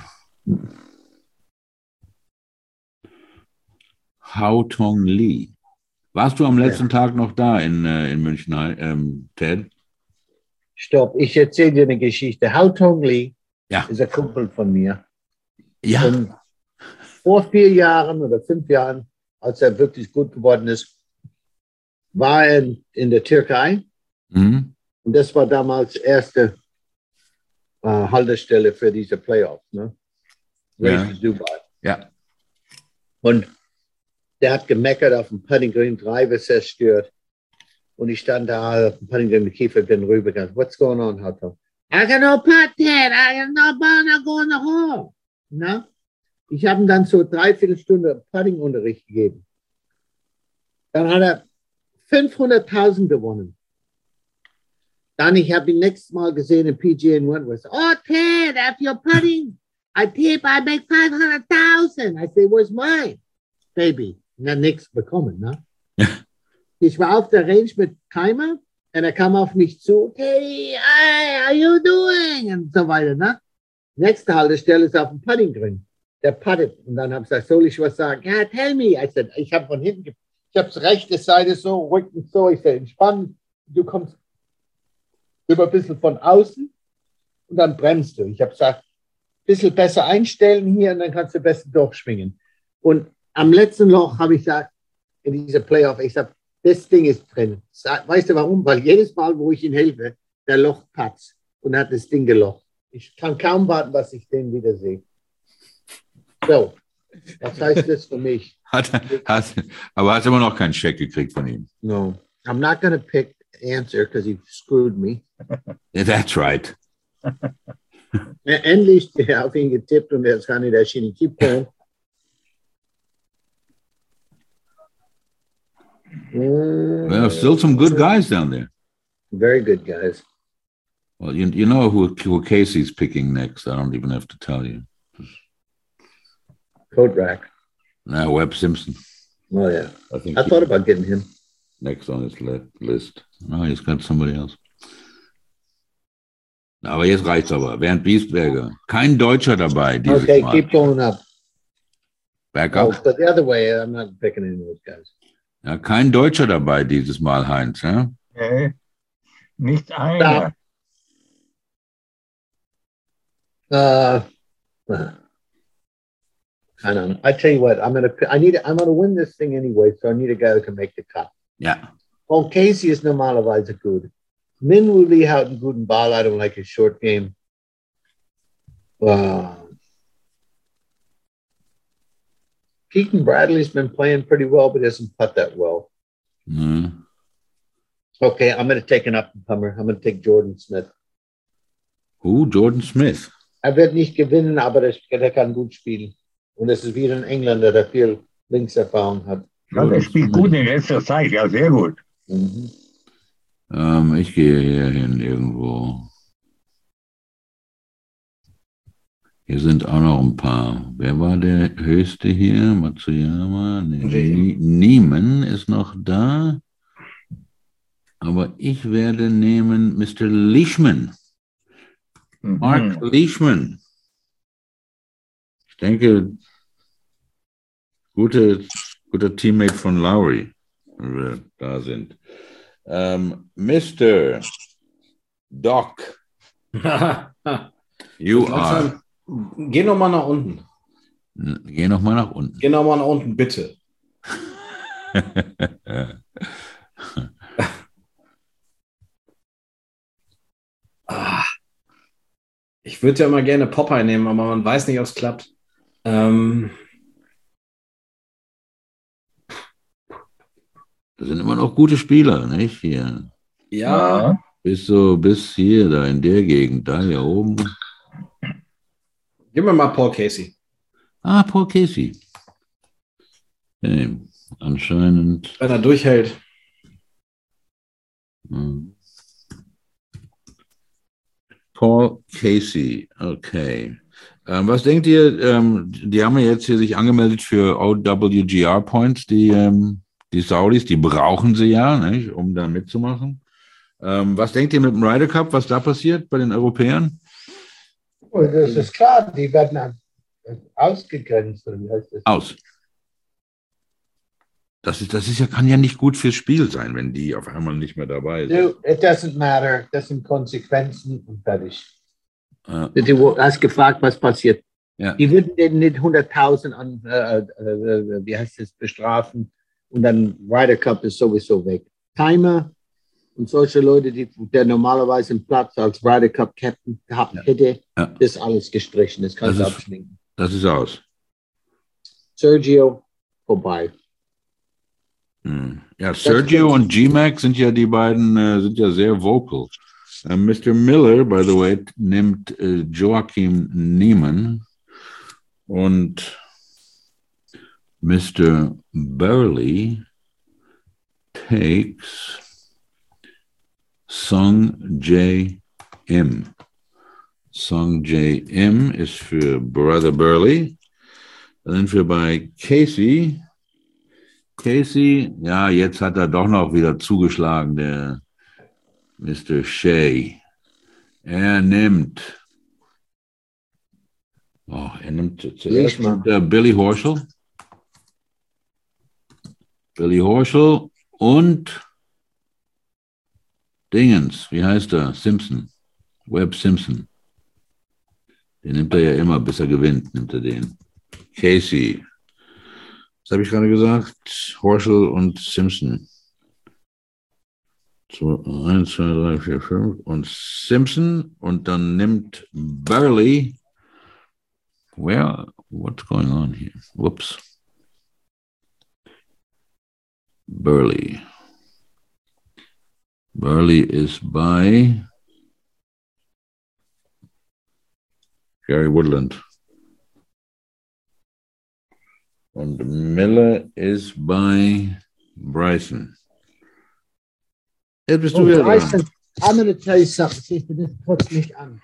Hao Tong Lee. Warst du am letzten Tag noch da in, äh, in München, ähm, Ted? Stopp, ich erzähle dir eine Geschichte. Hao Tong Lee Ja. ist ein Kumpel von mir. Ja. Und vor vier Jahren oder fünf Jahren, als er wirklich gut geworden ist, war er in, in der Türkei. Mhm. Und das war damals erste äh, Haltestelle für diese Playoffs. Ne? Ja. Race to Dubai. Ja. Und der hat gemeckert auf dem Putting Green, Driver zerstört. Und ich stand da auf dem Putting Green mit Kiefer, bin rübergegangen. What's going on, Hato? I got no putt, Ted. I got no ball, not going to hole. Na? Ich habe ihm dann so dreiviertel Stunde Putting-Unterricht gegeben. Dann hat er fünfhunderttausend gewonnen. Dann, ich habe ihn nächstes Mal gesehen in P G A in Wentworth. Oh, Ted, after your putting, I tip, I make five hundred thousand. I say, where's mine, baby? Na, nichts bekommen, ne? Ich war auf der Range mit Keimer und er kam auf mich zu, okay, hi, how you doing? Und so weiter, ne? Nächste Haltestelle ist auf dem Putting Green. Der puttet. Und dann habe ich gesagt, soll ich was sagen? Ja, tell me. I said, ich habe von hinten, ge- ich habe rechte Seite so, Rücken so. Ich sage, entspann, du kommst über ein bisschen von außen und dann bremst du. Ich habe gesagt, ein bisschen besser einstellen hier und dann kannst du besser durchschwingen. Und am letzten Loch habe ich gesagt, in dieser Playoff, ich sage, das Ding ist drin. Weißt du warum? Weil jedes Mal, wo ich ihm helfe, der Loch patzt und hat das Ding gelocht. Ich kann kaum warten, was ich den wieder sehe. So, was heißt das für mich? Hat, hat, aber hast immer noch keinen Scheck gekriegt von ihm. No, I'm not going to pick answer because he screwed me. Yeah, that's right. Endlich der auf ihn getippt und jetzt kann ich der Schiene kippen. Well, still some good guys down there. Very good guys. Well, you, you know who, who Casey's picking next. I don't even have to tell you. Coat rack. Now, Webb Simpson. Oh, yeah. I think I he- thought about getting him. next on his li- list. No, he's got somebody else. Aber jetzt reicht's aber. Bernd Biesberger. Kein Deutscher dabei dieses Okay, Mal. keep going up. Back Oh, up. but the other way, I'm not picking any of those guys. Ja, kein Deutscher dabei dieses Mal, Heinz. Ja? Nee, nicht einer. Uh, uh, I don't know. I tell you what, I'm gonna. I need. I'm gonna win this thing anyway, so I need a guy that can make the cut. Ja. Well, Casey is normalerweise gut. Min will be out in guten Ball. I don't like his short game. Uh, Keaton Bradley's been playing pretty well, but doesn't putt that well. Mhm. Okay, I'm going to take an up-and-comer. I'm going to take Jordan Smith. Who? Jordan Smith. Er wird nicht gewinnen, aber der, der kann gut spielen. Und es ist wieder ein Engländer, der viel Linkserfahrung hat. Ja, der spielt gut in letzter Zeit, ja, sehr gut. Mhm. Ähm, ich gehe hier hin irgendwo. Hier sind auch noch ein paar. Wer war der höchste hier? Matsuyama? Nee, Nie- Niemann ist noch da. Aber ich werde nehmen Mister Leishman. Mark Mhm. Leishman. Ich denke, gute, guter Teammate von Lowry, wenn wir da sind. Ähm, Mister Doc, you are. Geh nochmal nach unten. Geh noch mal nach unten. Geh nochmal nach unten, bitte. Ah. Ich würde ja immer gerne Popeye nehmen, aber man weiß nicht, ob es klappt. Ähm, Das sind immer noch gute Spieler, nicht? Hier. ja, Bis so, bis hier, da in der Gegend, da hier oben. gib mir mal Paul Casey. Ah, Paul Casey. Okay. Anscheinend. Wenn er durchhält. hm. Paul Casey, okay. Ähm, was denkt ihr, ähm, die haben ja jetzt hier sich angemeldet für O W G R Points, die, ähm, die Saudis, die brauchen sie ja, nicht, um da mitzumachen. Ähm, was denkt ihr mit dem Ryder Cup, was da passiert bei den Europäern? Oh, das ist klar, die werden ausgegrenzt. Oder wie heißt das? Aus. Das ist, das ist ja, kann ja nicht gut fürs Spiel sein, wenn die auf einmal nicht mehr dabei sind. Du, it doesn't matter. Das sind Konsequenzen und fertig. Äh, Du hast gefragt, was passiert. Ja. Die würden den nicht hunderttausend an, äh, äh, wie heißt das, bestrafen und dann Ryder Cup ist sowieso weg. Timer und solche Leute, die der normalerweise einen Platz als Ryder Cup Captain gehabt hätte, Ja. ist alles gestrichen. Das kannst du Das ist- abschminken. Das ist aus. Sergio, vorbei. Hm. Ja, Sergio und G-Mac sind ja die beiden, äh, sind ja sehr vocal. Äh, Mister Miller, by the way, nimmt äh, Joachim Niemann und Mister Burley takes Sung J M. Sung J M ist für Brother Burley. Dann sind wir bei Casey. Casey, ja, jetzt hat er doch noch wieder zugeschlagen, der Mister Shea. Er nimmt, oh, er nimmt zuerst nimmt er Billy Horschel. Billy Horschel und Dingens, wie heißt er? Simpson, Webb Simpson. Den nimmt er ja immer, bis er gewinnt, nimmt er den. Casey. Was habe ich gerade gesagt? Horschel und Simpson. So, eins, zwei, drei, vier, fünf und Simpson. Und dann nimmt Burley. Where? What's going on here? Whoops. Burley. Burley is by Gary Woodland. Und Miller is by Bryson. Jetzt bist du Oh, wieder Bryson, dran. I'm going to tell you something. See, this puts me on.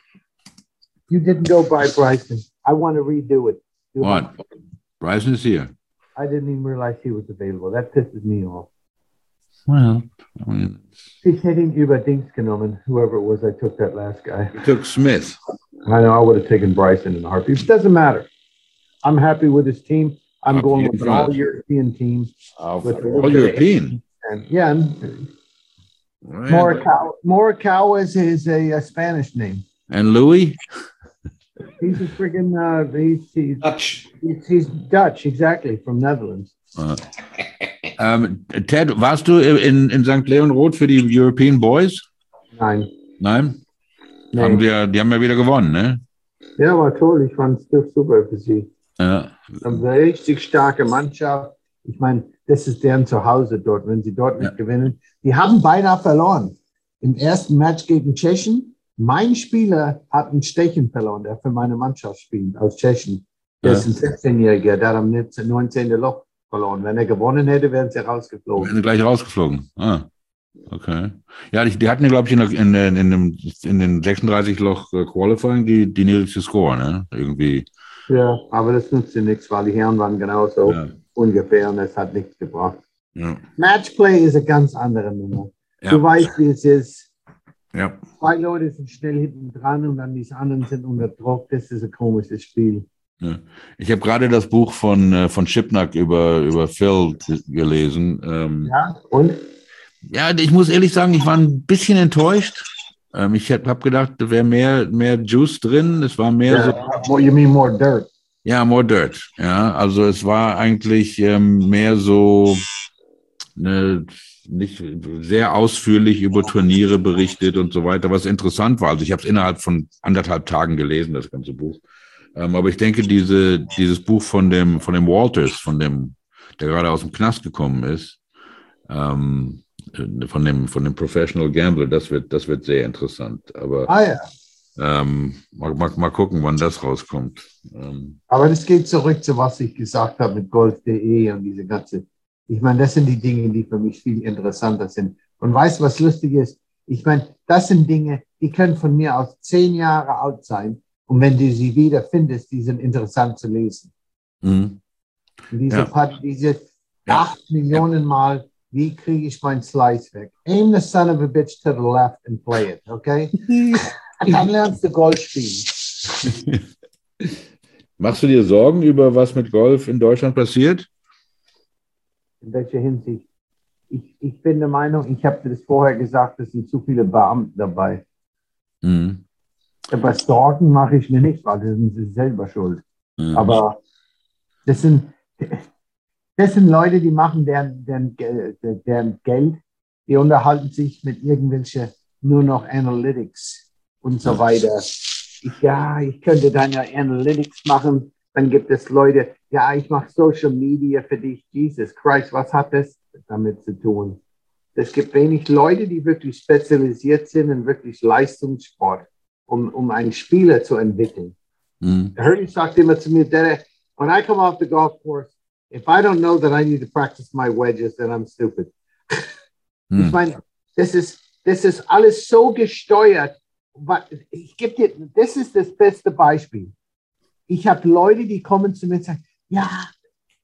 You didn't go by Bryson. I want to redo it. Do What? Bryson is here. I didn't even realize he was available. That pisses me off. Well, I mean, Ich hätte ihn über Dings genommen, whoever it was. I took that last guy. you took Smith. I know I would have taken Bryson in a heartbeat. It doesn't matter. I'm happy with his team. I'm Auf going jeden with an Fall. all-European team. Auf With the- All European. And yeah, and Right. Morikawa, Morikawa is, is a, a Spanish name. And Louis? He's a friggin' uh, he's, he's, Dutch. he's, he's Dutch, exactly, from Netherlands. Uh, ähm, Ted, warst du in, in Sankt Leonrod für die European Boys? Nein. Nein? Nee. Haben die, ja- die haben ja wieder gewonnen, ne? Ja, war toll. Ich fand es super für sie. Ja. Eine richtig starke Mannschaft. Ich meine, das ist deren Zuhause dort, wenn sie dort nicht Ja. gewinnen. Die haben beinahe verloren. Im ersten Match gegen Tschechien. Mein Spieler hat ein Stechen verloren, der für meine Mannschaft spielt, aus Tschechien. Der Ja. ist ein sechzehnjähriger, der hat am neunzehnten Loch verloren. Wenn er gewonnen hätte, wären sie rausgeflogen. Werden gleich rausgeflogen. Ah, okay. Ja, die, die hatten ja, glaube ich, in, der- in, in, in, dem, in den sechsunddreißig Loch äh, Qualifying die, die niedrigste Score, ne? Irgendwie. Ja, aber das nützt ja nichts, weil die Herren waren genauso Ja. ungefähr und es hat nichts gebracht. Ja. Matchplay ist eine ganz andere Nummer. Ja. Du weißt, wie es ist. Ja. Zwei Leute sind schnell hinten dran und dann die anderen sind unter Druck. Das ist ein komisches Spiel. Ja. Ich habe gerade das Buch von, äh, von Shipnack über, über Phil gelesen. Ähm, Ja, und? Ja, ich muss ehrlich sagen, ich war ein bisschen enttäuscht. Ähm, ich habe gedacht, da wäre mehr, mehr Juice drin. Es war mehr so, Ja, more- you mean more dirt? ja, more dirt. Ja, also es war eigentlich ähm, mehr so eine, nicht sehr ausführlich über Turniere berichtet und so weiter, was interessant war. Also ich habe es innerhalb von anderthalb Tagen gelesen, das ganze Buch. Ähm, aber ich denke, diese, dieses Buch von dem, von dem Walters, von dem, der gerade aus dem Knast gekommen ist, ähm, von dem, von dem Professional Gambler, das wird, das wird sehr interessant. Aber Ah ja, ähm, mal, mal, mal gucken, wann das rauskommt. Ähm, aber das geht zurück zu was ich gesagt habe mit golf punkt de und diese ganze. Ich meine, das sind die Dinge, die für mich viel interessanter sind. Und weißt du, was lustig ist? Ich meine, das sind Dinge, die können von mir aus zehn Jahre alt sein. Und wenn du sie wieder findest, die sind interessant zu lesen. mhm. Und diese, Ja. Part- diese Ja. acht Millionen Mal, wie kriege ich meinen Slice weg? Aim the son of a bitch to the left and play it, okay? Und dann lernst du Golf spielen. Machst du dir Sorgen über was mit Golf in Deutschland passiert? In welcher Hinsicht? Ich, ich bin der Meinung, ich habe das vorher gesagt, es sind zu viele Beamte dabei. Mhm. Aber Sorgen mache ich mir nicht, weil das sind sie selber schuld. Mhm. Aber das sind, das sind Leute, die machen deren, deren, Gel- deren Geld, die unterhalten sich mit irgendwelchen nur noch Analytics und so weiter. Ich, ja, ich könnte deine Analytics machen. Dann gibt es Leute, ja, ich mache Social Media für dich. Jesus Christ, was hat das damit zu tun? Es gibt wenig Leute, die wirklich spezialisiert sind in wirklich Leistungssport, um, um einen Spieler zu entwickeln. Mhm. Hurley sagt immer zu mir, Dad, when I come off the golf course, if I don't know that I need to practice my wedges, then I'm stupid. Ich Mhm. meine, das ist, das ist alles so gesteuert. Wa- Ich gebe dir, das ist das beste Beispiel. Ich habe Leute, die kommen zu mir und sagen, ja,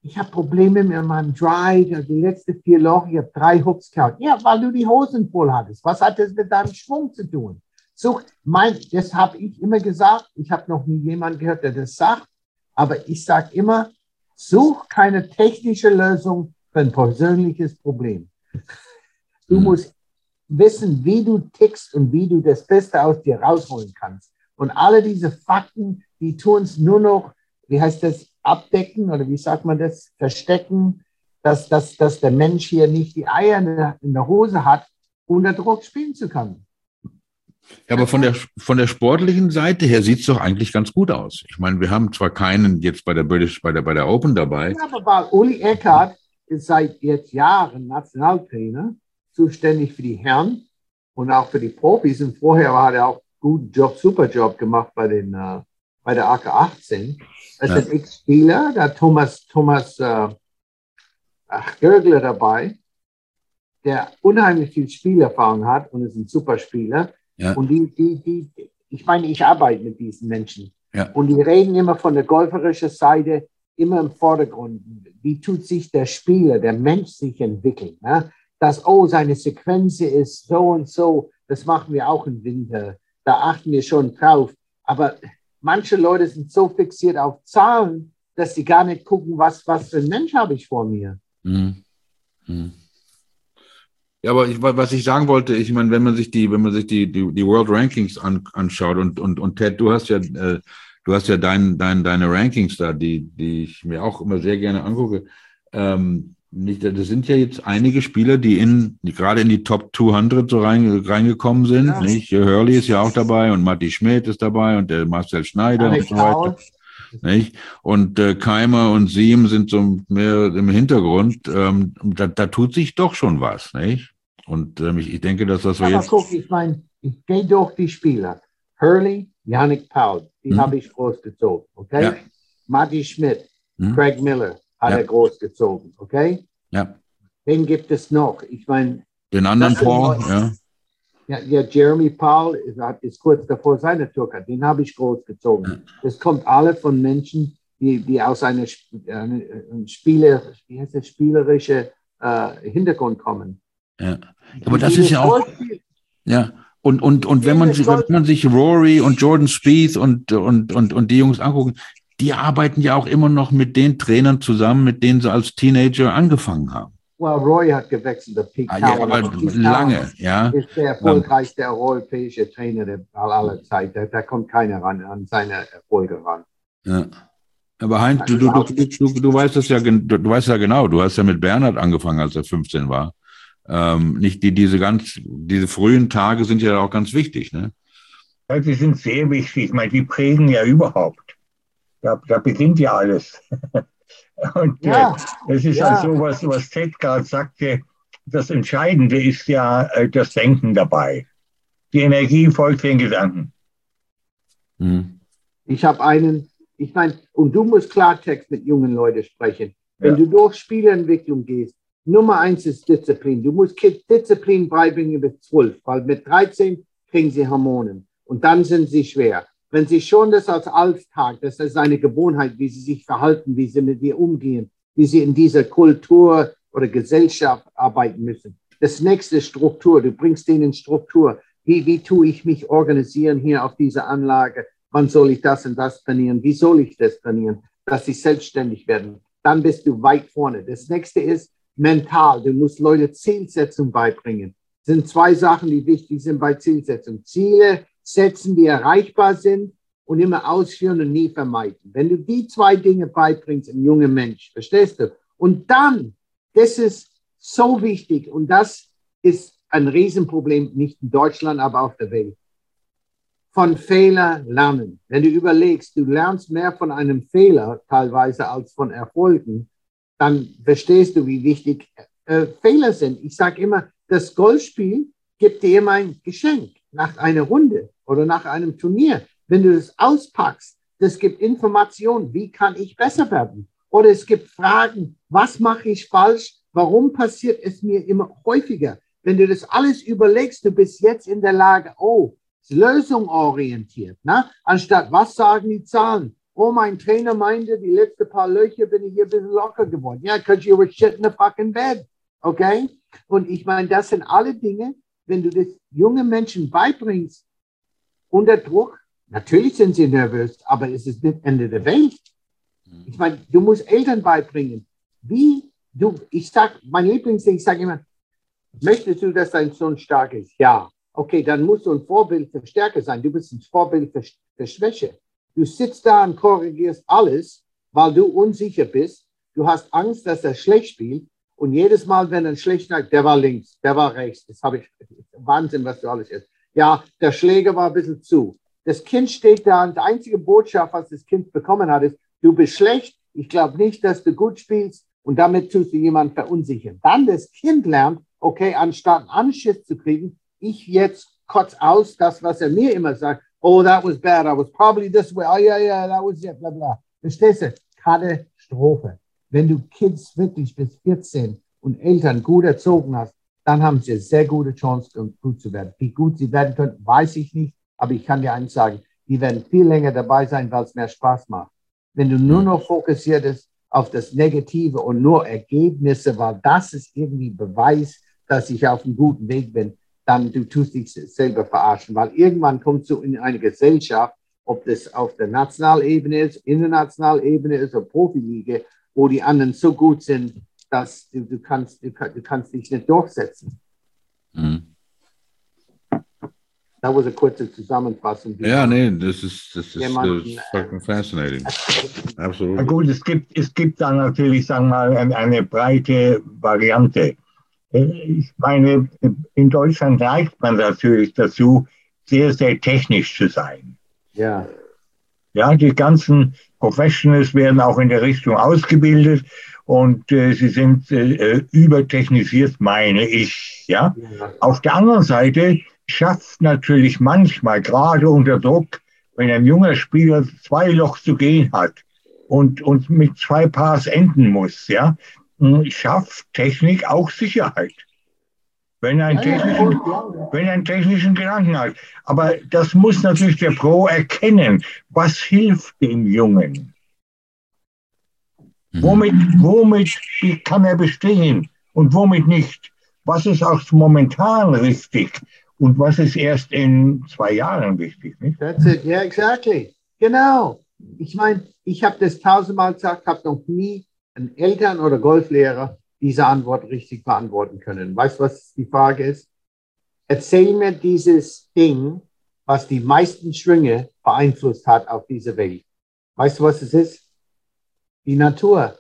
ich habe Probleme mit meinem Drive, die letzten vier Loch, ich habe drei Hooks gehabt. Ja, weil du die Hosen voll hattest. Was hat das mit deinem Schwung zu tun? So, mein, das habe ich immer gesagt. Ich habe noch nie jemanden gehört, der das sagt. Aber ich sage immer, such keine technische Lösung für ein persönliches Problem. Du Mhm. musst wissen, wie du tickst und wie du das Beste aus dir rausholen kannst. Und alle diese Fakten, die tun es nur noch, wie heißt das, abdecken oder wie sagt man das, verstecken, dass, dass, dass der Mensch hier nicht die Eier in der, in der Hose hat, unter Druck spielen zu können. Ja, aber von der, von der sportlichen Seite her sieht es doch eigentlich ganz gut aus. Ich meine, wir haben zwar keinen jetzt bei der British, bei der, bei der Open dabei. Ja, aber weil Uli Eckhardt ist seit jetzt Jahren Nationaltrainer, zuständig für die Herren und auch für die Profis. Und vorher hat er auch einen guten Job, super Job gemacht bei, den, äh, bei der A K achtzehn. Es Ja. ist ein Ex-Spieler, da Thomas, Thomas äh, ach, Görgler dabei, der unheimlich viel Spielerfahrung hat und ist ein super Spieler. Ja. Und die, die, die, ich meine, ich arbeite mit diesen Menschen. Ja. Und die reden immer von der golferischen Seite, immer im Vordergrund. Wie tut sich der Spieler, der Mensch sich entwickeln? Ne? Dass, oh, seine Sequenz ist so und so, das machen wir auch im Winter. Da achten wir schon drauf. Aber manche Leute sind so fixiert auf Zahlen, dass sie gar nicht gucken, was, was für ein Mensch habe ich vor mir. Mhm. Mhm. Ja, aber ich, was ich sagen wollte, ich meine, wenn man sich die, wenn man sich die, die, die World Rankings an, anschaut und, und, und Ted, du hast ja, äh, du hast ja dein, dein, deine Rankings da, die, die ich mir auch immer sehr gerne angucke. Ähm, nicht, das sind ja jetzt einige Spieler, die in, die gerade in die Top zweihundert so rein, reingekommen sind, Ja. nicht? Hurley ist ja auch dabei und Matti Schmidt ist dabei und der Marcel Schneider Alex und so weiter. Howell. Nicht? Und äh, Keimer und Siem sind so mehr im Hintergrund. Ähm, da, da tut sich doch schon was, nicht? Und ähm, ich, ich denke, dass das wir Aber jetzt. guck, ich meine, ich gehe durch die Spieler. Hurley, Yannick Paul, die Mhm. habe ich großgezogen, okay? Ja. Matti Schmidt, Hm? Craig Miller hat Ja. er großgezogen, okay? Ja, Wen gibt es noch? Ich meine, den anderen Das sind Paul, Leute. ja. ja, ja, Jeremy Paul ist, ist kurz davor seine Türker, den habe ich großgezogen. Das kommt alle von Menschen, die, die aus einer Sp äh, Spieler, wie heißt das, spielerische äh, Hintergrund kommen. ja. Aber das Die ist ja auch, Golf spielen. ja. Und, und, und wenn man sich, wenn man sich Rory und Jordan Spieth und, und, und, und die Jungs angucken, die arbeiten ja auch immer noch mit den Trainern zusammen, mit denen sie als Teenager angefangen haben. Well, Roy hat gewechselt, der Pete Ah, ja, Cowan. aber Pete lange, Cowan ja. ist der erfolgreichste europäische Trainer der aller Zeit. Da, da kommt keiner ran, an seine Erfolge ran. Ja. Aber Heinz, du, du, du, du, du weißt das ja, du, du weißt ja genau, du hast ja mit Bernhard angefangen, als er fünfzehn war. Ähm, nicht die, diese ganz, diese frühen Tage sind ja auch ganz wichtig, ne? Ja, die sind sehr wichtig. Ich meine, die prägen ja überhaupt. Da, da beginnt ja alles. Und Ja, äh, das ist ja. also was, was Ted gerade sagte. Das Entscheidende ist ja äh, das Denken dabei. Die Energie folgt den Gedanken. Mhm. Ich habe einen, ich meine, und du musst Klartext mit jungen Leuten sprechen. Wenn Ja. du durch Spielentwicklung gehst, Nummer eins ist Disziplin. Du musst Kids Disziplin beibringen bis zwölf, weil mit dreizehn kriegen sie Hormonen und dann sind sie schwer. Wenn sie schon das als Alltag, das ist eine Gewohnheit, wie sie sich verhalten, wie sie mit dir umgehen, wie sie in dieser Kultur oder Gesellschaft arbeiten müssen. Das nächste ist Struktur. Du bringst denen Struktur. Wie, wie tue ich mich organisieren hier auf dieser Anlage? Wann soll ich das und das trainieren? Wie soll ich das trainieren? Dass sie selbstständig werden. Dann bist du weit vorne. Das nächste ist mental. Du musst Leute Zielsetzung beibringen. Das sind zwei Sachen, die wichtig sind bei Zielsetzung. Ziele setzen, die erreichbar sind und immer ausführen und nie vermeiden. Wenn du die zwei Dinge beibringst, einem jungen Mensch, verstehst du? Und dann, das ist so wichtig und das ist ein Riesenproblem, nicht in Deutschland, aber auf der Welt. Von Fehlern lernen. Wenn du überlegst, du lernst mehr von einem Fehler teilweise als von Erfolgen, dann verstehst du, wie wichtig äh, Fehler sind. Ich sage immer, das Golfspiel gibt dir immer ein Geschenk nach einer Runde oder nach einem Turnier. Wenn du das auspackst, das gibt Informationen, wie kann ich besser werden? Oder es gibt Fragen, was mache ich falsch? Warum passiert es mir immer häufiger? Wenn du das alles überlegst, du bist jetzt in der Lage, oh, lösungorientiert, ne? Anstatt, was sagen die Zahlen? oh, mein Trainer meinte, die letzten paar Löcher bin ich hier ein bisschen locker geworden. Ja, because you were shit in the fucking bed. Okay? Und ich meine, das sind alle Dinge, wenn du das jungen Menschen beibringst, unter Druck, natürlich sind sie nervös, aber es ist nicht Ende der Welt. Ich meine, du musst Eltern beibringen, wie du, ich sag, mein Lieblingsding, ich sage immer, möchtest du, dass dein Sohn stark ist? Ja. Okay, dann musst du ein Vorbild für Stärke sein. Du bist ein Vorbild für, für Schwäche. Du sitzt da und korrigierst alles, weil du unsicher bist. Du hast Angst, dass er schlecht spielt. Und jedes Mal, wenn er schlecht sagt, der war links, der war rechts. Das habe ich, Wahnsinn, was du alles ist. Ja, der Schläger war ein bisschen zu. Das Kind steht da und die einzige Botschaft, was das Kind bekommen hat, ist, du bist schlecht. Ich glaube nicht, dass du gut spielst. Und damit tust du jemanden verunsichern. Dann das Kind lernt, okay, anstatt einen Anschiss zu kriegen, ich jetzt kotz aus, das, was er mir immer sagt. Oh, that was bad. I was probably this way. Oh, yeah, yeah, that was it, bla, bla. Verstehst du? Katastrophe. Wenn du Kids wirklich bis vierzehn und Eltern gut erzogen hast, dann haben sie eine sehr gute Chance, gut zu werden. Wie gut sie werden können, weiß ich nicht. Aber ich kann dir eins sagen, die werden viel länger dabei sein, weil es mehr Spaß macht. Wenn du nur noch fokussiert bist auf das Negative und nur Ergebnisse, weil das ist irgendwie Beweis, dass ich auf einem guten Weg bin, dann du tust dich selber verarschen, weil irgendwann kommst du in eine Gesellschaft, ob das auf der Nationalebene ist, internationalen Ebene ist oder Profiliga, wo die anderen so gut sind, dass du, du, kannst, du, du kannst dich nicht durchsetzen. Mhm. Das war eine kurze Zusammenfassung. Ja, nee, das ist, das ist uh, fucking fascinating. Absolut. Na gut, es gibt, es gibt dann natürlich, sagen wir mal, eine, eine breite Variante. Ich meine, in Deutschland neigt man natürlich dazu, sehr, sehr technisch zu sein. Ja. Ja, die ganzen Professionals werden auch in der Richtung ausgebildet und äh, sie sind äh, übertechnisiert, meine ich. Ja? Ja. Auf der anderen Seite schafft natürlich manchmal, gerade unter Druck, wenn ein junger Spieler zwei Loch zu gehen hat und, und mit zwei Pass enden muss, ja, schafft Technik auch Sicherheit, wenn er einen technischen, wenn er einen technischen Gedanken hat. Aber das muss natürlich der Pro erkennen. Was hilft dem Jungen? Mhm. Womit, womit kann er bestehen und womit nicht? Was ist auch momentan richtig und was ist erst in zwei Jahren wichtig? Nicht? That's it. Yeah, exactly. Genau. Ich meine, ich habe das tausendmal gesagt, habe noch nie einen Eltern- oder Golflehrer diese Antwort richtig beantworten können. Weißt du, was die Frage ist? Erzähl mir dieses Ding, was die meisten Schwünge beeinflusst hat auf dieser Welt. Weißt du, was es ist? Die Natur.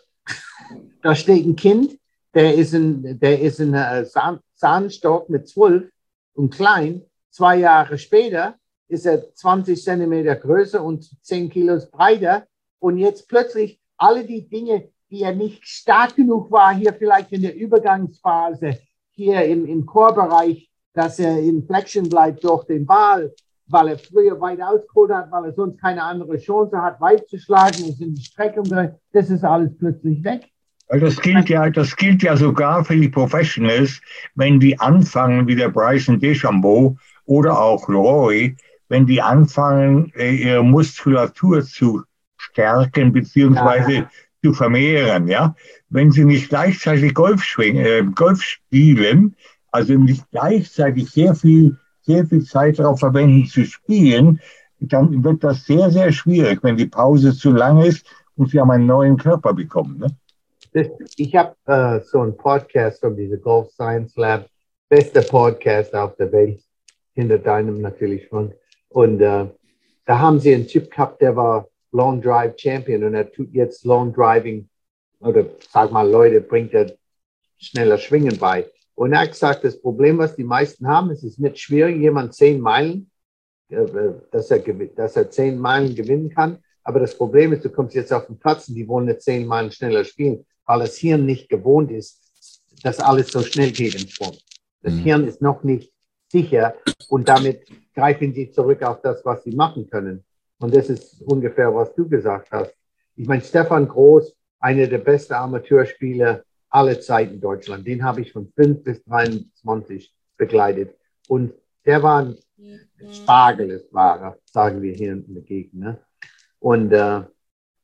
Da steht ein Kind, der ist ein, der ist ein Sahn, Zahnstock mit zwölf und klein. Zwei Jahre später ist er zwanzig Zentimeter größer und zehn Kilos breiter. Und jetzt plötzlich alle die Dinge, die er nicht stark genug war, hier vielleicht in der Übergangsphase, hier im, im Core-Bereich, dass er in Flexion bleibt durch den Ball, weil er früher weit ausgeholt hat, weil er sonst keine andere Chance hat, weit zu schlagen und in die Streckung. Das ist alles plötzlich weg. Das gilt ja, das gilt ja sogar für die Professionals, wenn die anfangen, wie der Bryson DeChambeau oder auch Rory, wenn die anfangen, ihre Muskulatur zu stärken beziehungsweise ja. zu vermehren, ja. Wenn sie nicht gleichzeitig Golf, schwingen, äh, Golf spielen, also nicht gleichzeitig sehr viel, sehr viel Zeit darauf verwenden zu spielen, dann wird das sehr, sehr schwierig, wenn die Pause zu lang ist und sie haben einen neuen Körper bekommen, ne? Ich habe äh, so einen Podcast von dieser Golf Science Lab, bester Podcast auf der Welt, hinter deinem natürlich schon. Und äh, da haben sie einen Typ gehabt, der war Long Drive Champion und er tut jetzt Long Driving oder sag mal Leute, bringt er schneller Schwingen bei. Und er hat gesagt, das Problem, was die meisten haben, es ist nicht schwierig, jemand zehn Meilen, äh, dass, er, dass er zehn Meilen gewinnen kann. Aber das Problem ist, du kommst jetzt auf den Platz und die wollen nicht zehn Meilen schneller spielen, weil das Hirn nicht gewohnt ist, dass alles so schnell geht im Sprung. Das mhm. Hirn ist noch nicht sicher und damit greifen sie zurück auf das, was sie machen können. Und das ist ungefähr, was du gesagt hast. Ich meine, Stefan Groß, einer der besten Amateurspieler aller Zeiten in Deutschland, den habe ich von fünf bis dreiundzwanzig begleitet. Und der war ein Spargel, war er, sagen wir hier in der Gegend. Ne? Und äh,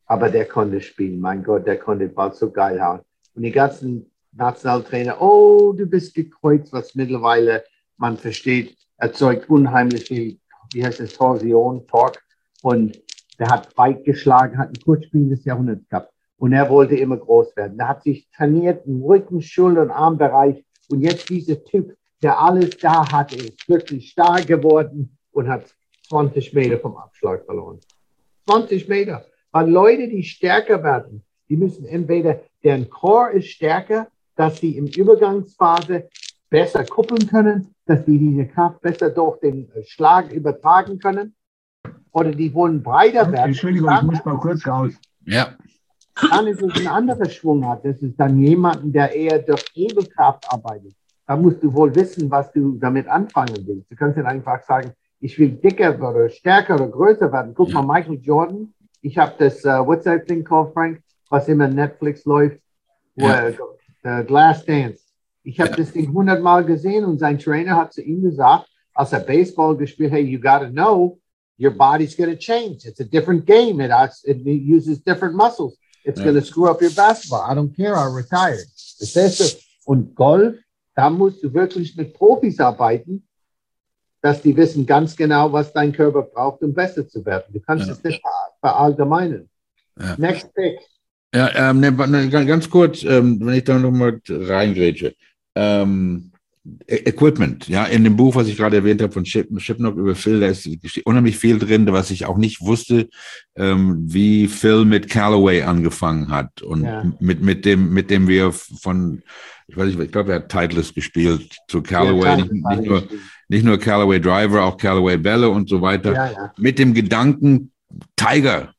Aber der konnte spielen, mein Gott, der konnte den Ball so geil hauen. Und die ganzen Nationaltrainer, oh, du bist gekreuzt, was mittlerweile, man versteht, erzeugt unheimlich viel, wie heißt es, Torsion, Torque. Und der hat weit geschlagen, hat ein Kurzspiel des Jahrhunderts gehabt. Und er wollte immer groß werden. Der hat sich trainiert im Rücken-, Schulter- und Armbereich. Und jetzt dieser Typ, der alles da hatte, ist plötzlich stark geworden und hat zwanzig Meter vom Abschlag verloren. zwanzig Meter. Weil Leute, die stärker werden, die müssen entweder, deren Core ist stärker, dass sie im Übergangsphase besser kuppeln können, dass sie diese Kraft besser durch den Schlag übertragen können, oder die wollen breiter werden. Entschuldigung, ich muss mal kurz raus. Ja. Dann ist es ein anderer Schwung hat. Das ist dann jemand, der eher durch Hebelkraft arbeitet. Da musst du wohl wissen, was du damit anfangen willst. Du kannst nicht einfach sagen, ich will dicker oder stärker oder größer werden. Guck Ja. mal, Michael Jordan. Ich habe das, uh, what's that thing called, Frank, was immer Netflix läuft, wo Ja. er, uh, Glass Dance. Ich habe Ja. das Ding hundertmal gesehen und sein Trainer hat zu ihm gesagt, als er Baseball gespielt hat, hey, you gotta know, your body's gonna change. It's a different game. It, has, it uses different muscles. It's Ja. gonna screw up your basketball. I don't care, I'm retired. Das heißt, so, und Golf, da musst du wirklich mit Profis arbeiten, dass die wissen ganz genau, was dein Körper braucht, um besser zu werden. Du kannst Ja. es nicht verallgemeinern. Ja. Next pick. Ja, ähm, ne, ne, ganz ganz kurz, ähm, wenn ich da nochmal reingrätsche. Ähm, E- Equipment, ja, in dem Buch, was ich gerade erwähnt habe von Ship, Shipnock über Phil, da ist unheimlich viel drin, was ich auch nicht wusste, ähm, wie Phil mit Callaway angefangen hat und Ja. mit, mit dem, mit dem wir von, ich weiß nicht, ich glaube, er hat Titleist gespielt zu Callaway, Ja, nicht, nicht nur, nicht nur Callaway Driver, auch Callaway Bälle und so weiter, Ja, ja. mit dem Gedanken Tiger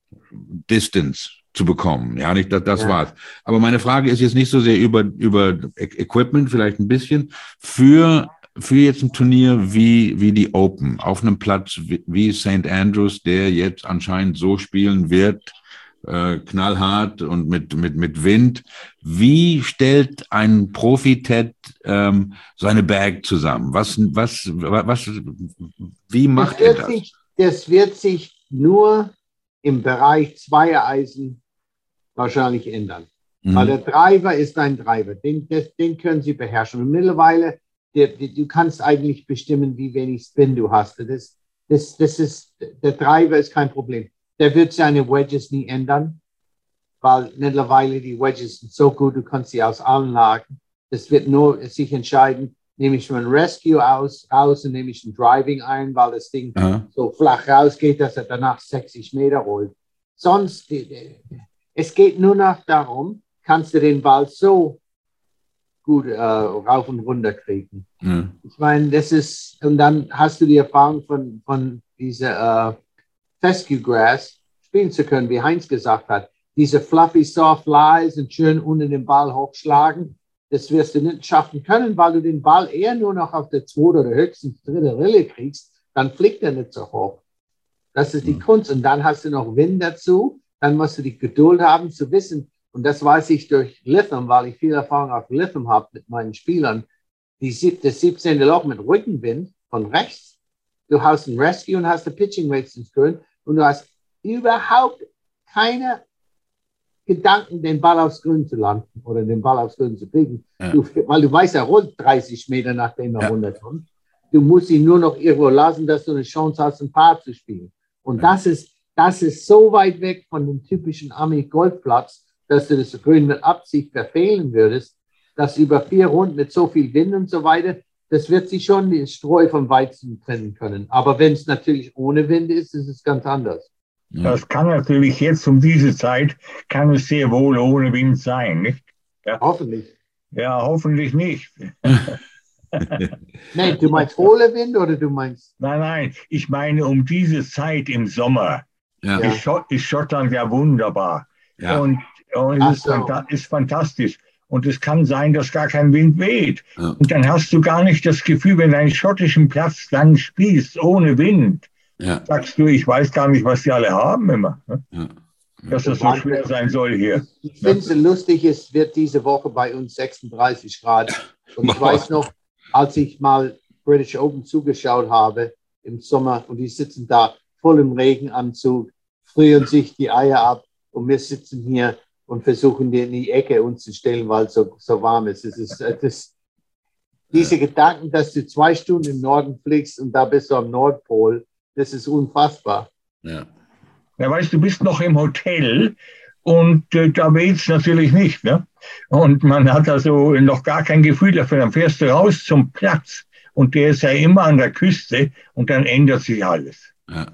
Distance zu bekommen. Ja, nicht, das, das Ja. war's. Aber meine Frage ist jetzt nicht so sehr über, über E- Equipment, vielleicht ein bisschen, für, für jetzt ein Turnier wie, wie die Open, auf einem Platz wie, wie Saint Andrews, der jetzt anscheinend so spielen wird, äh, knallhart und mit, mit, mit Wind. Wie stellt ein Profi-Ted ähm, seine Bag zusammen? Was, was, was, wie macht das er wird das? Sich, das wird sich nur im Bereich Zweiereisen wahrscheinlich ändern. Mhm. Weil der Driver ist ein Driver, den, das, den können Sie beherrschen. Und mittlerweile, der, der, du kannst eigentlich bestimmen, wie wenig Spin du hast. Das, das, das ist, der Driver ist kein Problem. Der wird seine Wedges nie ändern, weil mittlerweile die Wedges sind so gut, du kannst sie aus allen Lagen. Das wird nur sich entscheiden, nehme ich ein Rescue aus, raus und nehme ich ein Driving ein, weil das Ding Aha. so flach rausgeht, dass er danach sechzig Meter rollt. Sonst, die, die, es geht nur noch darum, kannst du den Ball so gut äh, rauf und runter kriegen. Ja. Ich meine, das ist, und dann hast du die Erfahrung von, von dieser äh, Fescue Grass spielen zu können, wie Heinz gesagt hat. Diese fluffy, soft lies und schön unter den Ball hochschlagen, das wirst du nicht schaffen können, weil du den Ball eher nur noch auf der zweiten oder höchstens dritten Rille kriegst, dann fliegt er nicht so hoch. Das ist die Mhm. Kunst. Und dann hast du noch Wind dazu, dann musst du die Geduld haben zu wissen, und das weiß ich durch Lytham, weil ich viel Erfahrung auf Lytham habe mit meinen Spielern, die, sieb- das siebzehnte Loch mit Rückenwind von rechts, du hast ein Rescue und hast eine Pitching Rates ins Grün und du hast überhaupt keine Gedanken, den Ball aufs Grün zu landen oder den Ball aufs Grün zu kriegen. Ja. Du, weil du weißt, er rollt dreißig Meter, nachdem er Ja. runterkommt. Du musst ihn nur noch irgendwo lassen, dass du eine Chance hast, ein Paar zu spielen. Und Ja. das ist, das ist so weit weg von dem typischen Ami-Golfplatz, dass du das Grün mit Absicht verfehlen würdest, dass über vier Runden mit so viel Wind und so weiter, das wird sich schon die Streu vom Weizen trennen können. Aber wenn es natürlich ohne Wind ist, ist es ganz anders. Ja. Das kann natürlich jetzt um diese Zeit, kann es sehr wohl ohne Wind sein, nicht? Hoffentlich. Ja, hoffentlich nicht. Nee, du meinst ohne Wind oder du meinst? Nein, nein, ich meine um diese Zeit im Sommer Ja. Ja. ist, Schott, ist Schottland ja wunderbar. Ja. Und, und Ach es ist, so. fanta ist fantastisch. Und es kann sein, dass gar kein Wind weht. Ja. Und dann hast du gar nicht das Gefühl, wenn du einen schottischen Platz dann spielst, ohne Wind, Ja. sagst du, ich weiß gar nicht, was die alle haben immer. Ne? Ja. Dass das so schwer sein soll hier. Ich finde es lustig, es wird diese Woche bei uns sechsunddreißig Grad. Und ich Boah. weiß noch, als ich mal British Open zugeschaut habe im Sommer und die sitzen da voll im Regenanzug, frieren sich die Eier ab und wir sitzen hier und versuchen, die in die Ecke uns zu stellen, weil es so, so warm ist. Es ist, es ist diese ja. Gedanken, dass du zwei Stunden im Norden fliegst und da bist du am Nordpol, das ist unfassbar. Ja, ja weißt du, bist noch im Hotel und äh, da weht es natürlich nicht. Ne? Und man hat also noch gar kein Gefühl dafür. Dann fährst du raus zum Platz und der ist ja immer an der Küste und dann ändert sich alles. Ja.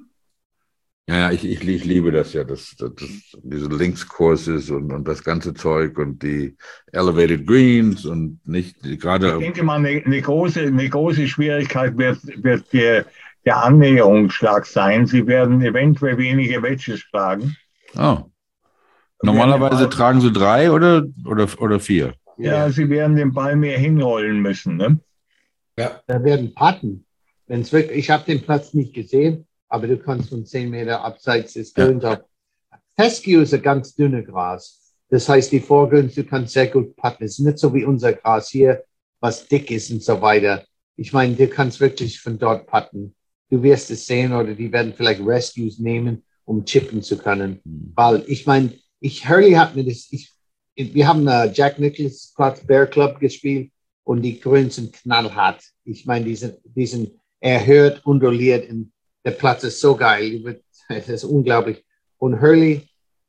Ja, ja, ich, ich, ich liebe das ja, das, das, das, diese Links-Courses und, und das ganze Zeug und die Elevated Greens und nicht gerade. Ich denke mal, eine, eine, große, eine große Schwierigkeit wird, wird der, der Annäherungsschlag sein. Sie werden eventuell wenige Wedges schlagen. Oh. Normalerweise tragen sie drei oder, oder, oder vier? Ja, sie werden den Ball mehr hinrollen müssen. Ne? Ja. Da werden Patten. Wenn's wirklich, ich habe den Platz nicht gesehen. Aber du kannst von zehn Meter abseits des Grüns ja. Fescue ist ein ganz dünnes Gras. Das heißt, die Vorgründs, du kannst sehr gut putten. Es ist nicht so wie unser Gras hier, was dick ist und so weiter. Ich meine, du kannst wirklich von dort putten. Du wirst es sehen oder die werden vielleicht Rescues nehmen, um chippen zu können. Mhm. Weil ich meine, ich, Hurley hat mir das, ich, wir haben uh, Jack Nicklaus Platz Bear Club gespielt und die Grüns sind knallhart. Ich meine, die sind, die sind erhöht, undoliert in der Platz ist so geil, es ist unglaublich. Und Hurley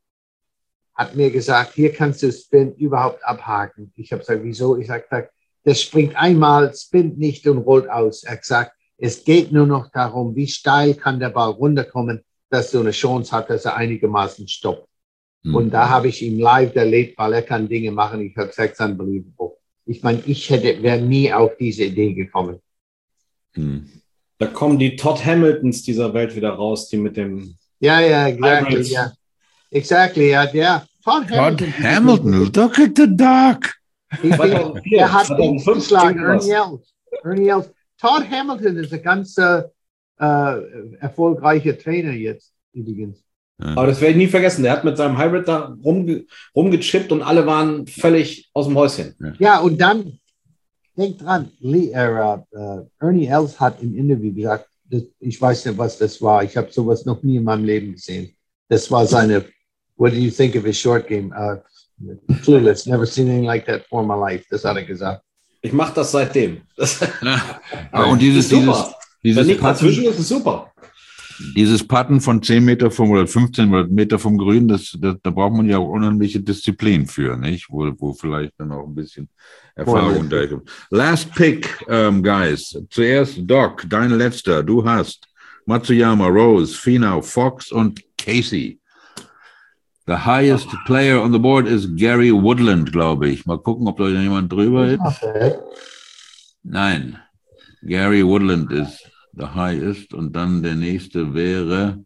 hat mir gesagt, hier kannst du Spin überhaupt abhaken. Ich habe gesagt, wieso? Ich habe gesagt, der springt einmal, spinnt nicht und rollt aus. Er hat gesagt, es geht nur noch darum, wie steil kann der Ball runterkommen, dass du eine Chance hast, dass er einigermaßen stoppt. Mhm. Und da habe ich ihm live erlebt, weil er kann Dinge machen. Ich habe gesagt, es ist unbelievable. Ich meine, ich hätte, wäre nie auf diese Idee gekommen. Mhm. Da kommen die Todd Hamiltons dieser Welt wieder raus, die mit dem... Ja, ja, exactly, ja. Yeah. Exactly, ja, yeah. Todd, Todd Hamilton, Hamilton look at the duck. Er hat den geschlagen, Ernie Els. Ernie Els. Todd Hamilton ist ein ganz äh, äh, erfolgreicher Trainer jetzt, übrigens. Ja. Aber das werde ich nie vergessen. Der hat mit seinem Hybrid da rumge rumgechippt und alle waren völlig aus dem Häuschen. Ja, ja und dann... Denk dran, Lee, uh, uh, Ernie Els hat im Interview gesagt, das, ich weiß nicht, was das war. Ich habe sowas noch nie in meinem Leben gesehen. Das war seine, what do you think of his short game? Uh, clueless, never seen anything like that for my life. Das hat er gesagt. Ich mache das seitdem. Das ja, und dieses, dieses, dieses Wenn dazwischen ist es super. Dieses Putten von zehn Meter vom oder fünfzehn Meter vom Grün, das, das, da braucht man ja auch unheimliche Disziplin für, nicht? Wo, wo vielleicht dann auch ein bisschen Erfahrung da kommt. Last pick, um, guys. Zuerst Doc, dein letzter. Du hast Matsuyama, Rose, Finau, Fox und Casey. The highest oh. player on the board is Gary Woodland, glaube ich. Mal gucken, ob da jemand drüber ist. Okay. Nein, Gary Woodland ist the highest. Und dann der nächste wäre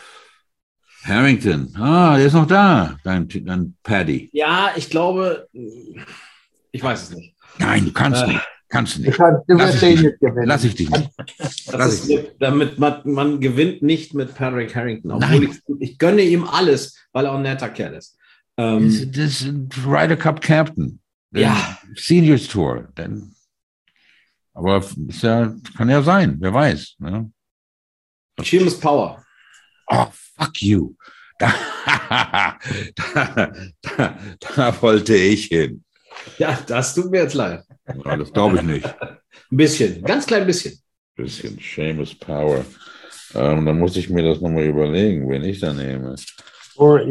Harrington. Ah, der ist noch da. Dein, dein Paddy. Ja, ich glaube, ich weiß es nicht. Nein, du kannst äh, nicht. Kannst du nicht. Kann, du Lass, ich nicht. Lass ich dich nicht. Lass ich nicht. Damit man, man gewinnt nicht mit Patrick Harrington. Obwohl ich, ich gönne ihm alles, weil er ein netter Kerl ist. Ähm, das ist Ryder Cup Captain. Ja. Seniors Tour. Dann, aber ist ja, kann ja sein, wer weiß. Ne? Seamus Power. Oh, fuck you. Da, da, da, da wollte ich hin. Ja, das tut mir jetzt leid. Ja, das glaube ich nicht. Ein bisschen, ganz klein bisschen. Ein bisschen Seamus Power. Ähm, dann muss ich mir das nochmal überlegen, wen ich da nehme. Or